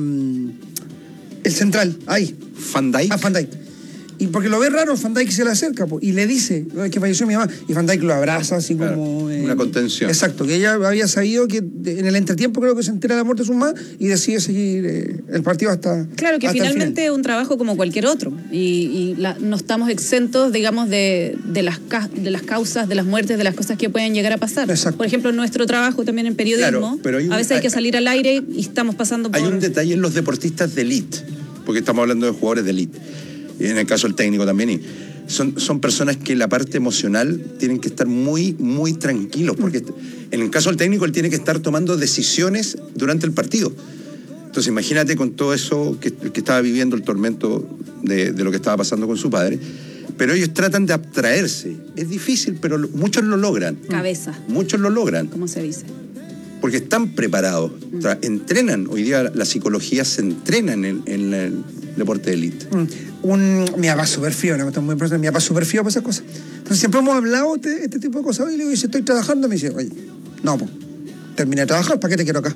el central, ahí. Van Dijk. Van Dijk. Y porque lo ve raro, Van Dijk se le acerca y le dice que falleció mi mamá. Y Van Dijk lo abraza así como... una contención. Exacto, que ella había sabido que en el entretiempo creo que se entera de la muerte de su mamá y decide seguir el partido hasta... Claro, que finalmente es un trabajo como cualquier otro. Y no estamos exentos, digamos, de las causas, de las muertes, de las cosas que pueden llegar a pasar. Exacto. Por ejemplo, nuestro trabajo también en periodismo, pero a veces hay que salir al aire y estamos pasando por... Hay un detalle en los deportistas de élite, porque estamos hablando de jugadores de élite. Y en el caso del técnico también, y son personas que la parte emocional tienen que estar muy, muy tranquilos, porque en el caso del técnico él tiene que estar tomando decisiones durante el partido. Entonces imagínate con todo eso que estaba viviendo, el tormento de lo que estaba pasando con su padre, pero ellos tratan de abstraerse. Es difícil, pero muchos lo logran. Cabeza. Muchos lo logran. ¿Cómo se dice? Porque están preparados, entrenan. Hoy día la psicología se entrena en el deporte de élite. Mi papá es súper frío, una cuestión muy personal. Mi papá es súper frío para esas cosas. Entonces siempre hemos hablado de este tipo de cosas. Y le digo, si estoy trabajando, me dice, oye, no, pues, terminé de trabajar, ¿para qué te quiero acá?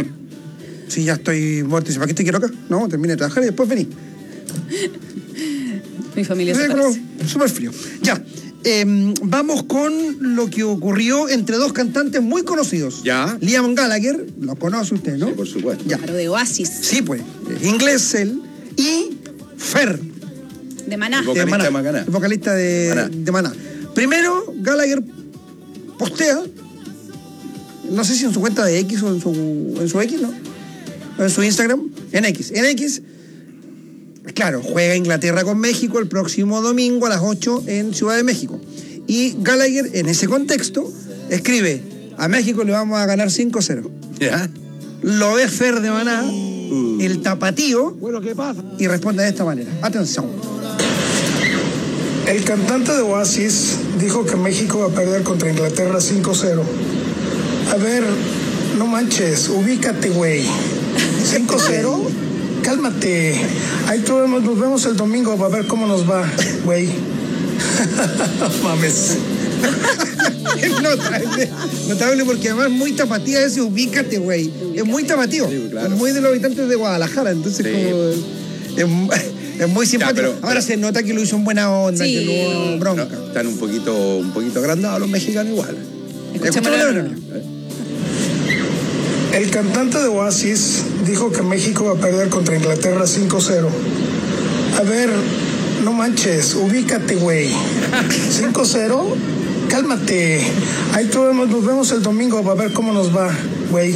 Si ya estoy muerto, dice, ¿para qué te quiero acá? No, terminé de trabajar y después vení. Mi familia se parece. Súper frío. Ya. Vamos con lo que ocurrió entre dos cantantes muy conocidos. Ya. Liam Gallagher, lo conoce usted, ¿no? Sí, por supuesto. Ya. Claro, de Oasis. Sí, pues. Inglés él. Y Fer. De Maná. El vocalista de Maná. Primero, Gallagher postea, no sé si en su cuenta de X o en su X, ¿no? En su Instagram, en X. Claro, juega Inglaterra con México el próximo domingo a las 8 en Ciudad de México. Y Gallagher, en ese contexto, escribe, a México le vamos a ganar 5-0. ¿Ya? Lo ve Fer de Maná, el tapatío, bueno, ¿qué pasa? Y responde de esta manera. Atención. El cantante de Oasis dijo que México va a perder contra Inglaterra 5-0. A ver, no manches, ubícate, güey. 5-0, cálmate. Ahí nos vemos el domingo para ver cómo nos va, güey. No mames. Es notable porque además es muy tapatía ese ubícate, güey. Es muy tapatío. Sí, claro. Es muy de los habitantes de Guadalajara, entonces como... Es muy simpático. Ya, Ahora se nota que lo hizo en buena onda, Sí. que no hubo bronca. No, están un poquito agrandados los mexicanos igual. Escuchémoslo. El cantante de Oasis dijo que México va a perder contra Inglaterra 5-0. A ver, no manches, ubícate, güey. 5-0, cálmate. Ahí nos vemos el domingo para ver cómo nos va, güey.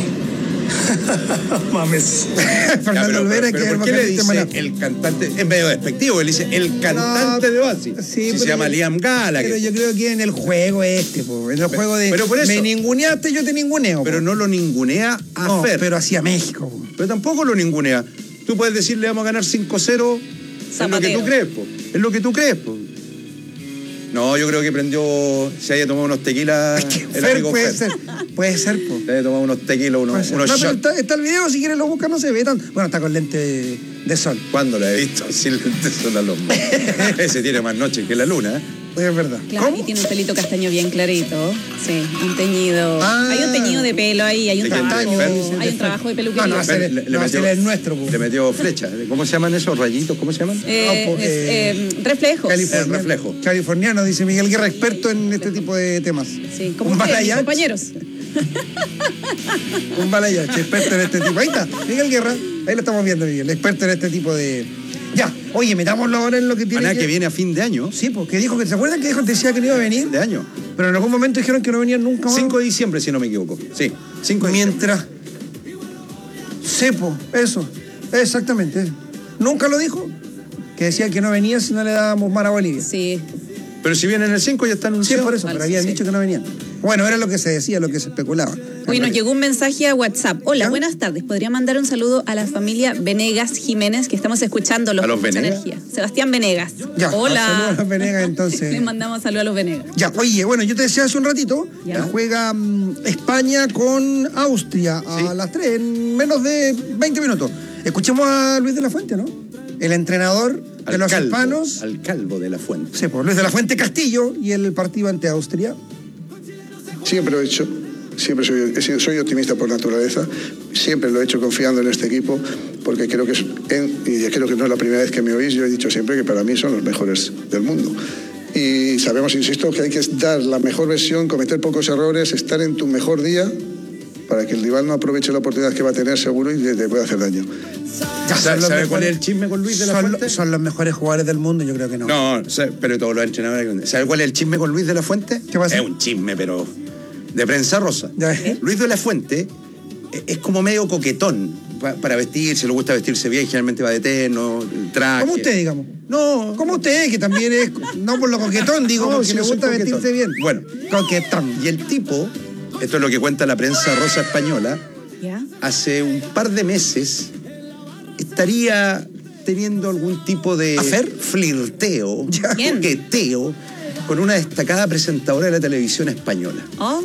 Mames. Fernando Olvera, pero ¿por qué le dice el cantante? Es medio despectivo, él dice el cantante de Oasis. Sí, si se llama Liam Gallagher. Pero yo creo que en el juego en el juego de pero por eso, me ninguneaste, yo te ninguneo. Pero no lo ningunea a Fer. Pero hacia México. Pero tampoco lo ningunea. Tú puedes decirle vamos a ganar 5-0. Es lo que tú crees, po. Es lo que tú crees, po. No, yo creo que prendió, se haya tomado unos tequilas. Fer puede ser, po. Se haya tomado unos tequilas, unos no, shots. pero está el video, si quieres lo buscas, no se ve tan. Bueno, está con lente de sol. ¿Cuándo lo he visto? Sin lente de sol al hombro. Ese tiene más noche que la luna, ¿eh? Es verdad. Claro, y tiene un pelito castaño bien clarito. Sí, un teñido. Hay un teñido de pelo ahí, hay un trabajo de peluquería. No, le metió el nuestro. Le metió flecha. ¿Cómo se llaman esos rayitos? ¿Cómo se llaman? Reflejos. Reflejo. Californiano, dice Miguel Guerra, experto en este tipo de temas. Sí, como ustedes, compañeros. Un balayache, experto en este tipo. Ahí está, Miguel Guerra. Ahí lo estamos viendo, Miguel. Experto en este tipo de... Ya, oye, metámoslo ahora en lo que tiene que viene a fin de año. Sí, porque dijo que... ¿Se acuerdan que dijo que decía que no iba a venir? De año. Pero en algún momento dijeron que no venían nunca más. 5 de diciembre, si no me equivoco. Sí, 5 de Mientras... Sepo, eso. Exactamente. ¿Nunca lo dijo? Que decía que no venía si no le dábamos mar a Bolivia. Sí. Pero si vienen el 5 ya está anunciado. Sí, por eso, pero habían dicho que no venían. Bueno, era lo que se decía, lo que se especulaba. Hoy nos llegó un mensaje a WhatsApp. Hola, buenas tardes. ¿Podría mandar un saludo a la familia Venegas Jiménez, que estamos escuchando ¿A los Venegas? Energía? Sebastián Venegas. Ya, hola. Saludos a los Venegas, entonces. Le mandamos saludos a los Venegas. Ya, oye, bueno, yo te decía hace un ratito, que juega España con Austria a las 3, en menos de 20 minutos. Escuchemos a Luis de la Fuente, ¿no? El entrenador de los hispanos. Al Calvo de la Fuente. Sí, pues Luis de la Fuente Castillo y el partido ante Austria. Siempre lo he hecho, soy optimista por naturaleza, siempre lo he hecho confiando en este equipo, porque creo que y creo que no es la primera vez que me oís, yo he dicho siempre que para mí son los mejores del mundo. Y sabemos, insisto, que hay que dar la mejor versión, cometer pocos errores, estar en tu mejor día, para que el rival no aproveche la oportunidad que va a tener seguro y te pueda hacer daño. ¿Sabe cuál es el chisme con Luis de la Fuente? Son los mejores jugadores del mundo, yo creo que no. No, pero todos los entrenadores. ¿Sabe cuál es el chisme con Luis de la Fuente? ¿Qué pasa? Es un chisme, pero de prensa rosa. Luis de la Fuente es como medio coquetón para vestirse, le gusta vestirse bien, generalmente va de terno, traje. Como usted, digamos. No. Como usted, que también es, no por lo coquetón, digo, porque le gusta vestirse bien. Bueno, coquetón. Y el tipo, esto es lo que cuenta la prensa rosa española, hace un par de meses estaría teniendo algún tipo de flirteo, coqueteo, con una destacada presentadora de la televisión española.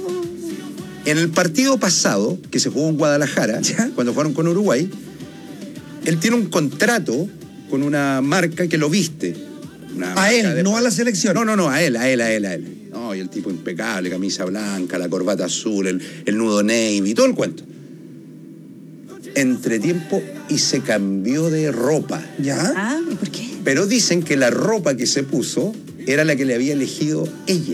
En el partido pasado, que se jugó en Guadalajara, cuando jugaron con Uruguay, él tiene un contrato con una marca que lo viste. A él, no a la selección. No, a él. No, y el tipo impecable, camisa blanca, la corbata azul, el nudo navy, todo el cuento. Entretiempo y se cambió de ropa. ¿Ya? ¿Y por qué? Pero dicen que la ropa que se puso era la que le había elegido ella.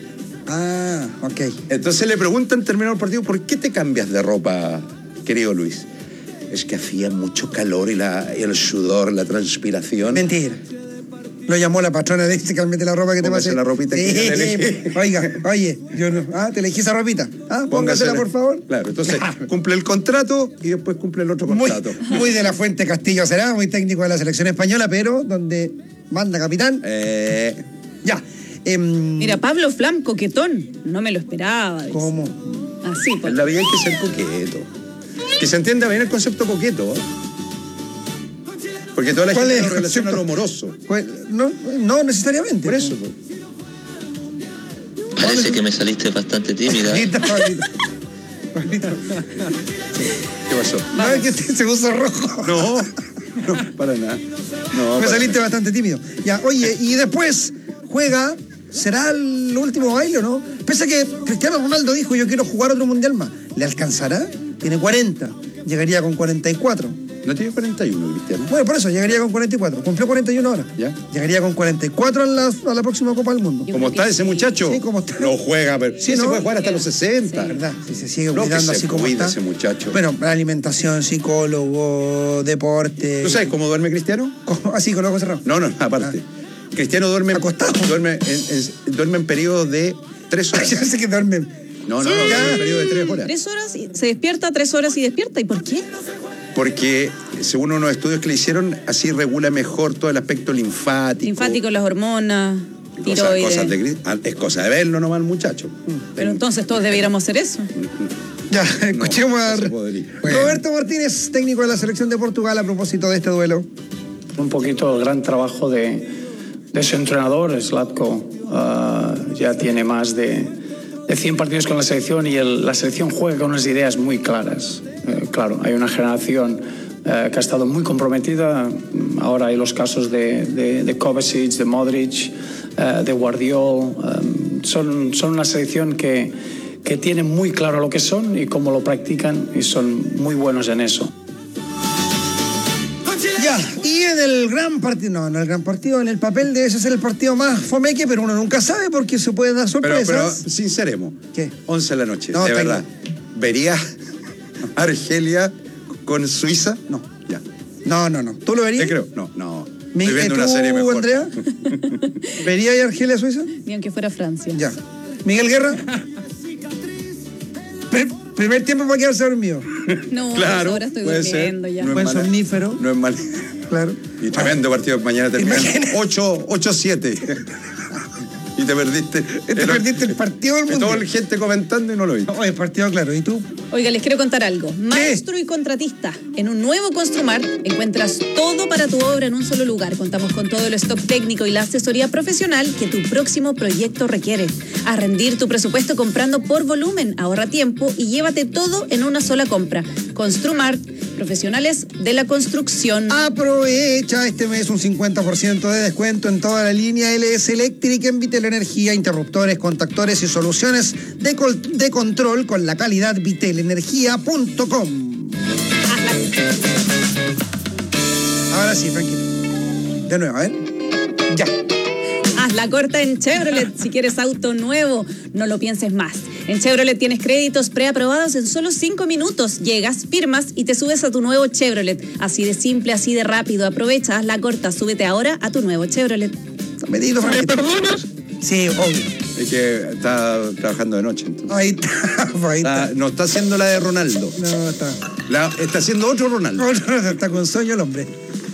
Ok. Entonces le preguntan, terminado el partido, ¿por qué te cambias de ropa, querido Luis? Es que hacía mucho calor y el sudor, la transpiración. Mentira. Lo llamó la patrona, dice, cálmate la ropa que te pasé. La ropita que te elegí. Oye, yo no. Te elegí esa ropita. Póngasela, por favor. Claro, entonces cumple el contrato y después cumple el otro contrato. Muy de la Fuente Castillo será, muy técnico de la selección española, pero donde manda capitán. Ya. Mira, Pablo Flam, coquetón. No me lo esperaba. Dice. ¿Cómo? Así, pues. En la vida hay que ser coqueto. Que se entienda bien el concepto coqueto. Porque toda la gente lo relaciona a lo amoroso. No necesariamente. Por eso. Parece que me saliste bastante tímida. ¿Qué pasó? No, es que se puso rojo. No, para nada. No, me saliste bastante tímido. Ya, oye, y después juega ¿Será el último baile o no? Pese a que Cristiano Ronaldo dijo, yo quiero jugar otro mundial más. ¿Le alcanzará? Tiene 40. Llegaría con 44. No tiene 41, Cristiano. Bueno, por eso, llegaría con 44. Cumplió 41 ahora. ¿Ya? Llegaría con 44 a la próxima Copa del Mundo. ¿Cómo está ese muchacho? Sí, ¿cómo está? No juega, pero Sí, se ¿no? puede jugar hasta los 60. Sí, verdad. Si se sigue No, que cuidando se así como cuida está. ese muchacho. Bueno, alimentación, psicólogo, deporte. ¿Tú sabes cómo duerme Cristiano? Así, con los ojos cerrados. No, aparte. Cristiano duerme acostado. Duerme en periodos de 3 horas. Yo sé que duermen. No, duerme en periodo de 3 horas. 3 horas, se despierta 3 horas y despierta. ¿Y por qué? Porque, según unos estudios que le hicieron, así regula mejor todo el aspecto linfático. Linfático, las hormonas, tiroides. Es cosa de verlo nomás el muchacho. Pero entonces todos debiéramos hacer eso. Ya, escuchemos a Bueno. Roberto Martínez, técnico de la selección de Portugal, a propósito de este duelo. Un poquito el gran trabajo de su entrenador, Zlatko. Ya tiene más de 100 partidos con la selección y la selección juega con unas ideas muy claras. Claro, hay una generación que ha estado muy comprometida. Ahora hay los casos de Kovacic, de Modric, de Guardiol. Son una selección que tiene muy claro lo que son y cómo lo practican y son muy buenos en eso. Ya, y en el gran partido, en el papel debe ser el partido más fomeque, pero uno nunca sabe porque se pueden dar sorpresas. Pero sinceremos. ¿Qué? 11 de la noche, No, de tengo. verdad. ¿Verías Argelia con Suiza? No. Ya. No. ¿Tú lo verías? Te creo. No. Mi- Estoy viendo ¿tú, una serie mejor. Andrea? ¿Vería a Argelia Suiza? Ni aunque fuera Francia. Ya. ¿Miguel Guerra? Primer tiempo para quedarse dormido. No, Claro, ahora estoy puede durmiendo ser. ya. No es Buen mala. somnífero. No es mal. Claro. Y tremendo partido. Mañana terminan 8-7. Y te perdiste. Te perdiste el partido del mundo. Toda la gente comentando y no lo vi. No, el partido claro. ¿Y tú? Oiga, les quiero contar algo. Maestro y contratista. En un nuevo Construmart encuentras todo para tu obra en un solo lugar. Contamos con todo el stock técnico y la asesoría profesional que tu próximo proyecto requiere. A rendir tu presupuesto comprando por volumen. Ahorra tiempo y llévate todo en una sola compra. Construmart, profesionales de la construcción. Aprovecha este mes un 50% de descuento en toda la línea LS Electric en Vitel Energía, interruptores, contactores y soluciones de control con la calidad vitelenergia.com. Ahora sí, tranquilo. De nuevo, a ver. Ya. Haz la corta en Chevrolet si quieres auto nuevo. No lo pienses más. En Chevrolet tienes créditos preaprobados en solo 5 minutos. Llegas, firmas y te subes a tu nuevo Chevrolet. Así de simple, así de rápido. Aprovecha, haz la corta. Súbete ahora a tu nuevo Chevrolet. ¿Me perdonas? Sí, obvio. Es que está trabajando de noche. Entonces. Ahí está. No está haciendo la de Ronaldo. No, está. Está haciendo otro Ronaldo. No, está con sueño el hombre.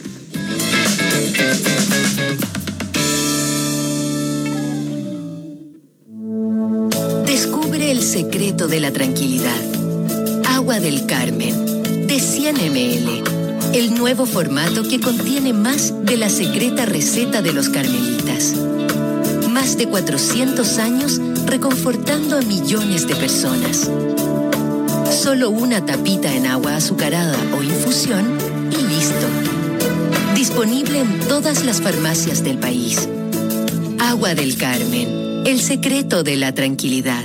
Descubre el secreto de la tranquilidad. Agua del Carmen, de 100 ml. El nuevo formato que contiene más de la secreta receta de los carmelitas. Más de 400 años reconfortando a millones de personas. Solo una tapita en agua azucarada o infusión y listo. Disponible en todas las farmacias del país. Agua del Carmen, el secreto de la tranquilidad.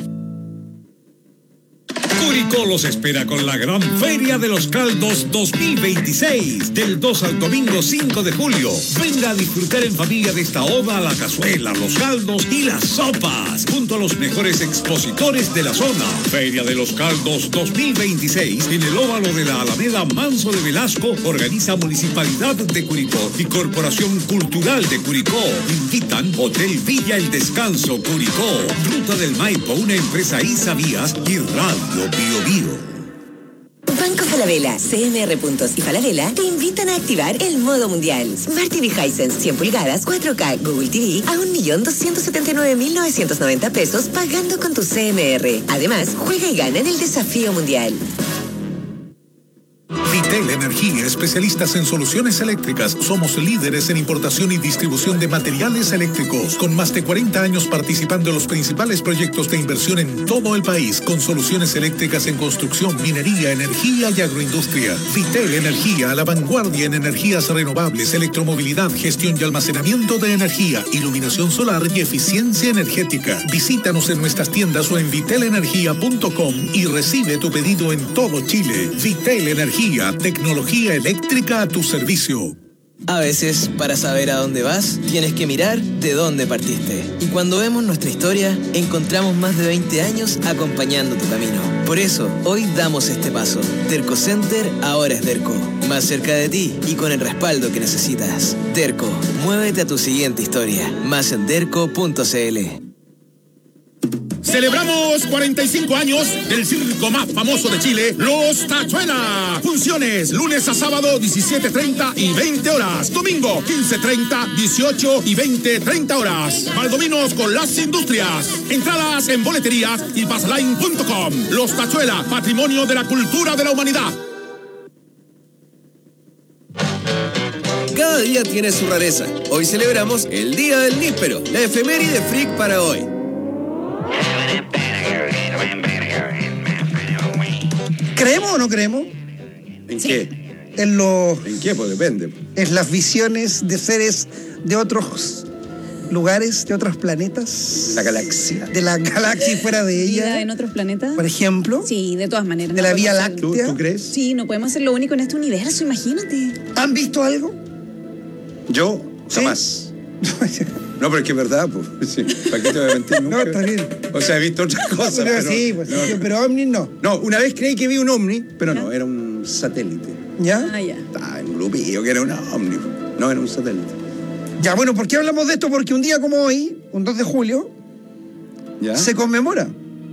Curicó los espera con la Gran Feria de los Caldos 2026, del 2 al domingo 5 de julio. Venga a disfrutar en familia de esta oda a la cazuela, los caldos y las sopas, junto a los mejores expositores de la zona. Feria de los Caldos 2026, en el óvalo de la Alameda Manso de Velasco, organiza Municipalidad de Curicó y Corporación Cultural de Curicó. Invitan Hotel Villa El Descanso Curicó, Ruta del Maipo, una empresa Isavías y Radio Bio Bio. Banco Falabella, CMR Puntos y Falabella te invitan a activar el modo mundial. Smart TV Hisense 100 pulgadas, 4K Google TV a 1.279.990 pesos pagando con tu CMR. Además, juega y gana en el desafío mundial. Vitel Energía, especialistas en soluciones eléctricas. Somos líderes en importación y distribución de materiales eléctricos, con más de 40 años participando en los principales proyectos de inversión en todo el país, con soluciones eléctricas en construcción, minería, energía y agroindustria. Vitel Energía, a la vanguardia en energías renovables, electromovilidad, gestión y almacenamiento de energía, iluminación solar y eficiencia energética. Visítanos en nuestras tiendas o en vitelenergia.com y recibe tu pedido en todo Chile. Vitel Energía, tecnología eléctrica a tu servicio. A veces, para saber a dónde vas, tienes que mirar de dónde partiste. Y cuando vemos nuestra historia, encontramos más de 20 años acompañando tu camino. Por eso, hoy damos este paso. Derco Center ahora es Derco. Más cerca de ti y con el respaldo que necesitas. Derco, muévete a tu siguiente historia. Más en derco.cl. Celebramos 45 años del circo más famoso de Chile, Los Tachuela. Funciones lunes a sábado 17:30 y 20 horas. Domingo 15:30, 18 y 20:30 horas. Valdominos con las industrias. Entradas en boleterías y passline.com. Los Tachuela, patrimonio de la cultura de la humanidad. Cada día tiene su rareza. Hoy celebramos el Día del Níspero, la efeméride freak para hoy. ¿Creemos o no creemos? ¿En qué? En ¿En qué? Pues depende. En las visiones de seres de otros lugares, de otros planetas. La galaxia. De la galaxia y fuera de ella. ¿Vida en otros planetas? Por ejemplo. Sí, de todas maneras. De la Vía Láctea. ¿Tú crees? Sí, no podemos ser lo único en este universo, imagínate. ¿Han visto algo? Yo, jamás. No, pero es que es verdad, pues. Sí, ¿para qué te voy a mentir nunca? No, está bien. O sea, he visto otras cosas. Pero sí, pues, no. Pero ovnis no. No, una vez creí que vi un ovni, pero no, era un satélite. ¿Ya? Ah, ya. Estaba en grupillo que era un ovni. No, era un satélite. Ya, bueno, ¿por qué hablamos de esto? Porque un día como hoy, un 2 de julio, ¿ya? Se conmemora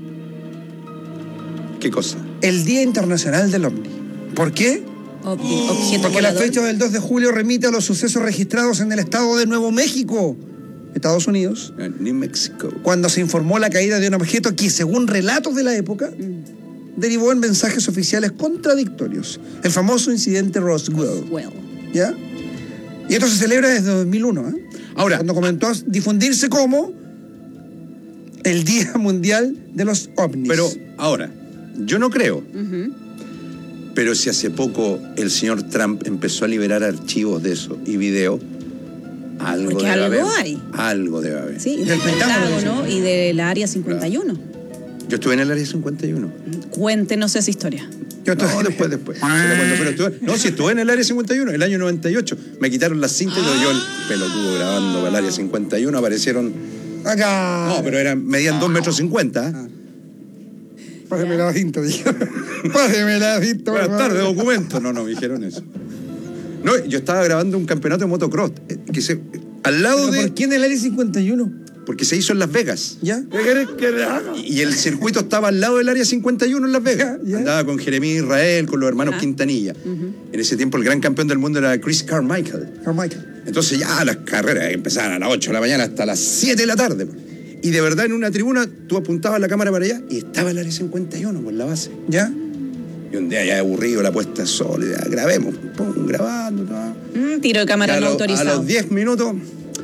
¿Qué cosa? el Día Internacional del OVNI. ¿Por qué? Objeto Porque la volador. fecha del 2 de julio remite a los sucesos registrados en el estado de Nuevo México, Estados Unidos, New Mexico, cuando se informó la caída de un objeto que, según relatos de la época, derivó en mensajes oficiales contradictorios. El famoso incidente Roswell. ¿Ya? Y esto se celebra desde 2001, ¿eh? Ahora, cuando comenzó a difundirse como el Día Mundial de los OVNIs. Pero ahora, yo no creo. Pero si hace poco el señor Trump empezó a liberar archivos de eso y videos, algo Porque debe algo haber. hay. Algo debe haber. Sí, del Pentágono y del Área 51. Yo estuve en el Área 51. Cuéntenos esa historia. No, después. Se la cuento, pero si estuve en el Área 51, el año 98. Me quitaron las cintas y yo el pelotudo grabando para el Área 51, aparecieron... Acá. No, pero medían 2,50 m. Páseme la cinta, dijeron. Páseme la cinta. Buenas tardes, documento. No, me dijeron eso. No, yo estaba grabando un campeonato de motocross. Al lado de... ¿Por qué en el Área 51? Porque se hizo en Las Vegas. ¿Ya? ¿Qué querés que le haga? Y el circuito estaba al lado del Área 51 en Las Vegas. ¿Ya? Andaba con Jeremy Israel, con los hermanos Quintanilla. En ese tiempo el gran campeón del mundo era Chris Carmichael. Entonces ya las carreras empezaban a las 8 de la mañana hasta las 7 de la tarde. Y de verdad en una tribuna tú apuntabas la cámara para allá y estaba el Área 51 por la base. ¿Ya? Y un día ya aburrido, la puesta de sol, ya grabemos, pum, grabando. Tiro de cámara no autorizado. A los 10 minutos...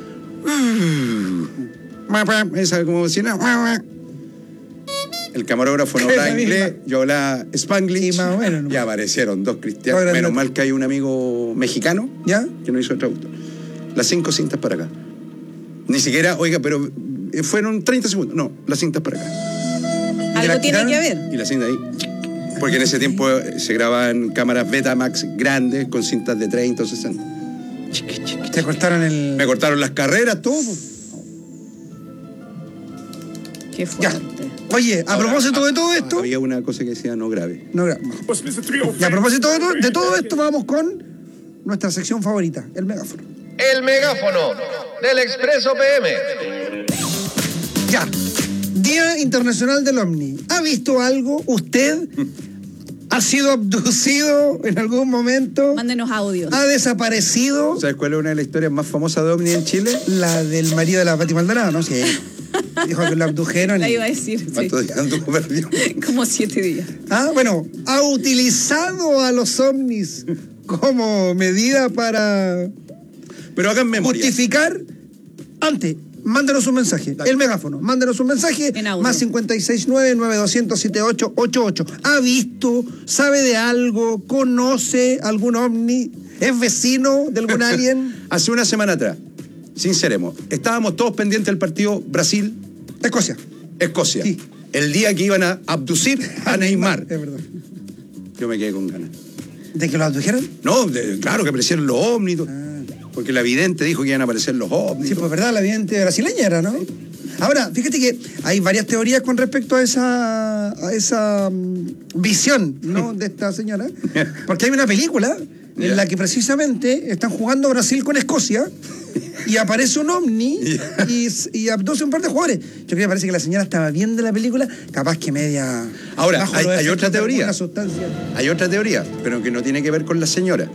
Esa como si nada. El camarógrafo no hablaba inglés, yo hablaba Spanglish. Más o menos, ¿no? Ya aparecieron dos cristianos. Menos mal que hay un amigo mexicano, ¿ya? Que no hizo el traductor. Las 5 cintas para acá. Ni siquiera, oiga, pero fueron 30 segundos. No, las cintas para acá. Algo tiene que haber. Y la cinta ahí. Porque en ese tiempo se grababan cámaras Betamax grandes con cintas de 30 o 60. Te cortaron el... Me cortaron las carreras, todo. Qué fuerte. Ya. Oye, a propósito de todo esto... Había una cosa que decía no grave. No grave. Y a propósito de todo esto, vamos con nuestra sección favorita, el megáfono. El megáfono del Expreso PM. Ya. Día Internacional del OVNI. ¿Ha visto algo? ¿Usted ha sido abducido en algún momento? Mándenos audios. ¿Ha desaparecido? ¿Sabes cuál es una de las historias más famosas de OVNI en Chile? La del marido de la Pati Maldonado, ¿no? Sí. Dijo que lo abdujeron. La iba a decir. ¿Cuántos días anduvo perdido? Como 7 días. Bueno, ha utilizado a los ovnis como medida para Pero hagan memoria. justificar. Antes, mándenos un mensaje. El megáfono, mándenos un mensaje. En audio. Más 569-9200-7888. ¿Ha visto? ¿Sabe de algo? ¿Conoce algún ovni? ¿Es vecino de algún alien? Hace una semana atrás, sinceremos, estábamos todos pendientes del partido Escocia. Brasil-Escocia. Sí. El día que iban a abducir a Neymar. Es verdad. Yo me quedé con ganas. ¿De que lo abdujeron? No, claro que aparecieron los ovnis. Porque la vidente dijo que iban a aparecer los ovnis. Sí, pues verdad, la vidente brasileña era, ¿no? Ahora, fíjate que hay varias teorías con respecto a esa visión, ¿no? De esta señora. Porque hay una película en la que precisamente están jugando Brasil con Escocia y aparece un ovni y abduce un par de jugadores. Yo creo que parece que la señora estaba viendo la película, capaz que media... Ahora, hay otra teoría. Sustancia. Hay otra teoría, pero que no tiene que ver con la señora.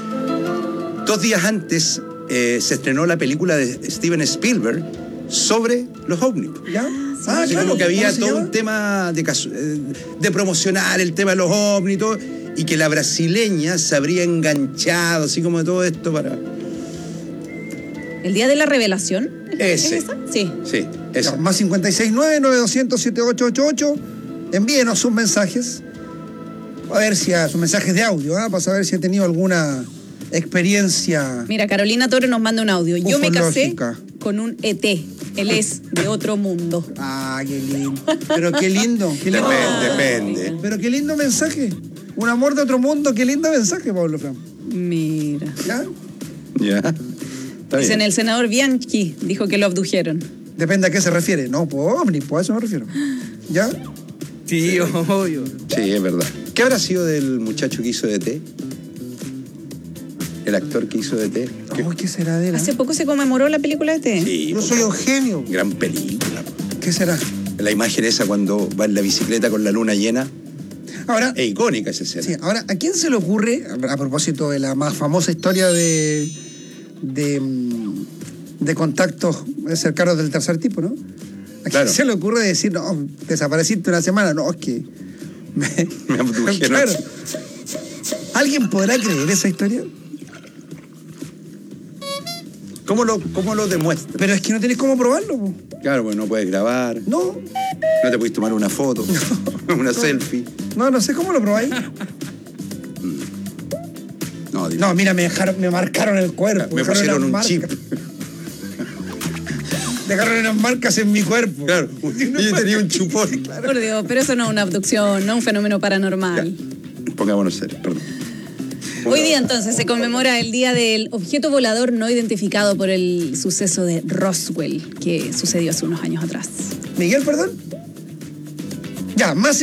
2 días antes se estrenó la película de Steven Spielberg sobre los ovnis. ¿Ya? Así claro. como que había ¿Cómo se todo llama? un tema de promocionar el tema de los ovnis y todo, y que la brasileña se habría enganchado, así como de todo esto para... ¿El día de la revelación? Ese. ¿Es esa? Sí. Sí, ese. Más 569-9200-7888. Envíenos sus mensajes. A ver si sus mensajes de audio, para saber si ha tenido alguna experiencia. Mira, Carolina Toro nos manda un audio. Yo me casé ufológica. con un ET. Él es de otro mundo. Ah, qué lindo. Pero qué lindo. Qué lindo. Depende. Pero qué lindo mensaje. Un amor de otro mundo. Qué lindo mensaje, Pablo Fran. Mira. ¿Ya? Ya. Dicen, el senador Bianchi dijo que lo abdujeron. Depende a qué se refiere. No, pues ovni, pues a eso me refiero. ¿Ya? Sí, obvio. Sí, es verdad. ¿Qué habrá sido del muchacho que hizo de ET? El actor que hizo de ET. ¿Qué será de él? Hace poco se conmemoró la película de ET. Sí, Yo soy Eugenio. gran película. ¿Qué será? La imagen esa cuando va en la bicicleta con la luna llena. Ahora, es icónica esa escena. Sí, ahora, ¿a quién se le ocurre, a propósito de la más famosa historia de contactos cercanos del tercer tipo, ¿no? ¿A quién se le ocurre decir, no, desapareciste una semana? No, es que me abdujeron. Claro. ¿Alguien podrá creer esa historia? ¿Cómo lo demuestra? Pero es que no tenés cómo probarlo, po. Claro, pues no puedes grabar. No. No te puedes tomar una foto. No. Una selfie. No sé cómo lo probáis. No, mira, me marcaron el cuerpo. Me pusieron un chip. Dejaron unas marcas en mi cuerpo. Claro, yo tenía un chupón. Claro. Por Dios, pero eso no es una abducción, no es un fenómeno paranormal. Ya. Pongámonos serios, perdón. Hoy día entonces se conmemora el día del objeto volador no identificado por el suceso de Roswell que sucedió hace unos años atrás. Miguel, perdón. Ya, más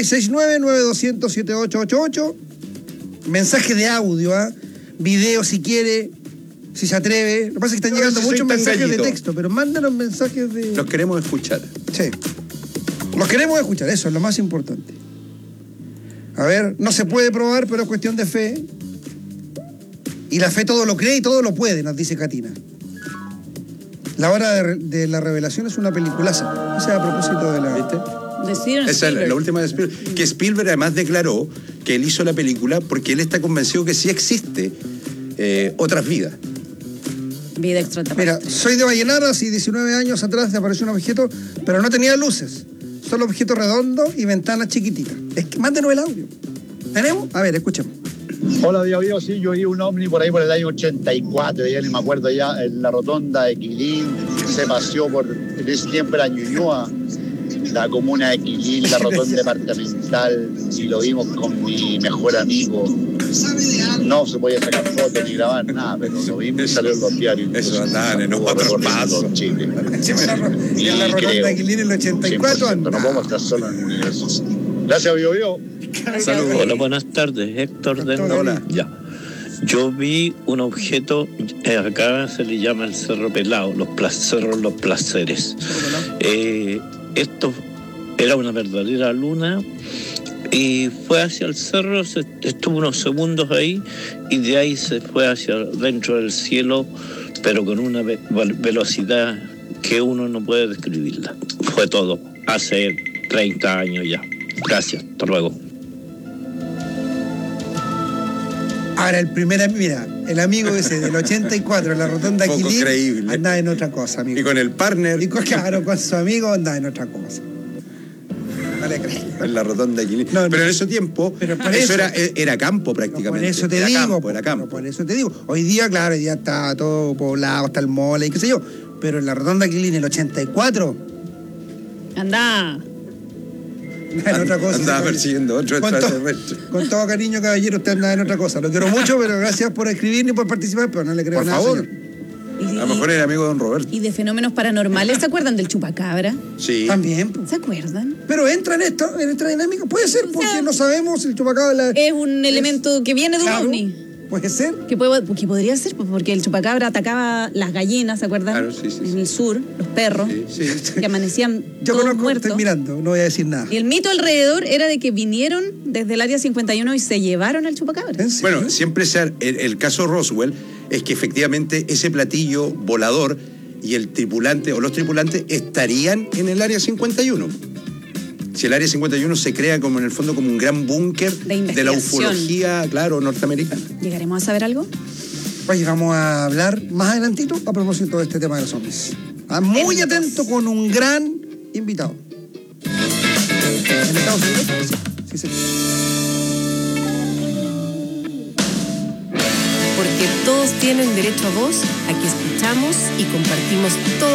569-9200-7888. Mensaje de audio, video si quiere, si se atreve. Lo que pasa es que están llegando muchos mensajes de texto, pero mándanos mensajes de... Los queremos escuchar. Sí. Los queremos escuchar, eso es lo más importante. A ver, no se puede probar, pero es cuestión de fe. Y la fe todo lo cree y todo lo puede, nos dice Katina. La hora de la revelación es una peliculaza. O sea, a propósito de la... ¿Viste? Esa es la última de Spielberg. Que Spielberg además declaró que él hizo la película porque él está convencido que sí existe otras vidas. Vida extraterrestre. Mira, soy de Vallenar, hace 19 años atrás apareció un objeto, pero no tenía luces. Solo objeto redondo y ventanas chiquititas. Mándenos el audio. ¿Tenemos? A ver, escuchemos. Hola, Dios, sí, yo vi un ovni por ahí por el año 84, ya ni me acuerdo ya, en la rotonda de Quilín, se paseó por, en ese tiempo era Ñuñoa, la comuna de Quilín, la rotonda departamental, y lo vimos con mi mejor amigo. No se podía sacar fotos ni grabar nada, pero lo vimos y salió en los diarios. Eso andaban en otro paso. Chile. En la rotonda de Quilín en el 84. No podemos estar solos en el universo. Gracias, Bio. Saludos. Hola, buenas tardes, Héctor de Hola. Ya. Yo vi un objeto, acá se le llama el Cerro Pelado, Cerro Los Placeres. Esto era una verdadera luna y fue hacia el cerro, estuvo unos segundos ahí y de ahí se fue hacia dentro del cielo, pero con una velocidad que uno no puede describirla. Fue todo, hace 30 años ya. Gracias, hasta luego. Ahora, el amigo ese del 84 en la rotonda Poco Quilín creíble. andaba en otra cosa, amigo. Y con el partner. Y claro, con su amigo andaba en otra cosa. No le crees. En la rotonda de Quilín. Pero en ese tiempo, eso era campo prácticamente. Por eso te era digo. Campo, era campo. Por eso te digo. Hoy día, claro, hoy día está todo poblado, está el mole y qué sé yo. Pero en la rotonda Quilín, el 84. Anda. En otra cosa. Andaba persiguiendo otro extraterrestre. Con todo cariño, caballero, usted anda en otra cosa. Lo quiero mucho, pero gracias por escribir y por participar, pero no le creo Por nada. favor. Señor. A lo mejor era amigo de don Roberto. Y de fenómenos paranormales, ¿se acuerdan del chupacabra? Sí. También. ¿Se acuerdan? Pero entra en esta dinámica. Puede ser, porque no sabemos si el chupacabra es un elemento que viene de un ovni. Puede ser. Que podría ser, porque el chupacabra atacaba las gallinas, ¿se acuerdan? Claro, sí. En el sur, los perros, que amanecían Yo todos conozco, muertos. estoy mirando, no voy a decir nada. Y el mito alrededor era de que vinieron desde el área 51 y se llevaron al chupacabra. Bueno, siempre el caso Roswell es que efectivamente ese platillo volador y el tripulante o los tripulantes estarían en el área 51. Si el área 51 se crea como en el fondo como un gran búnker de la ufología, claro, norteamericana. ¿Llegaremos a saber algo? Oye, vamos a hablar más adelantito a propósito de este tema de los ovnis. Muy atento con un gran invitado. ¿En Estados Unidos? Sí. Porque todos tienen derecho a voz, aquí escuchamos y compartimos todo.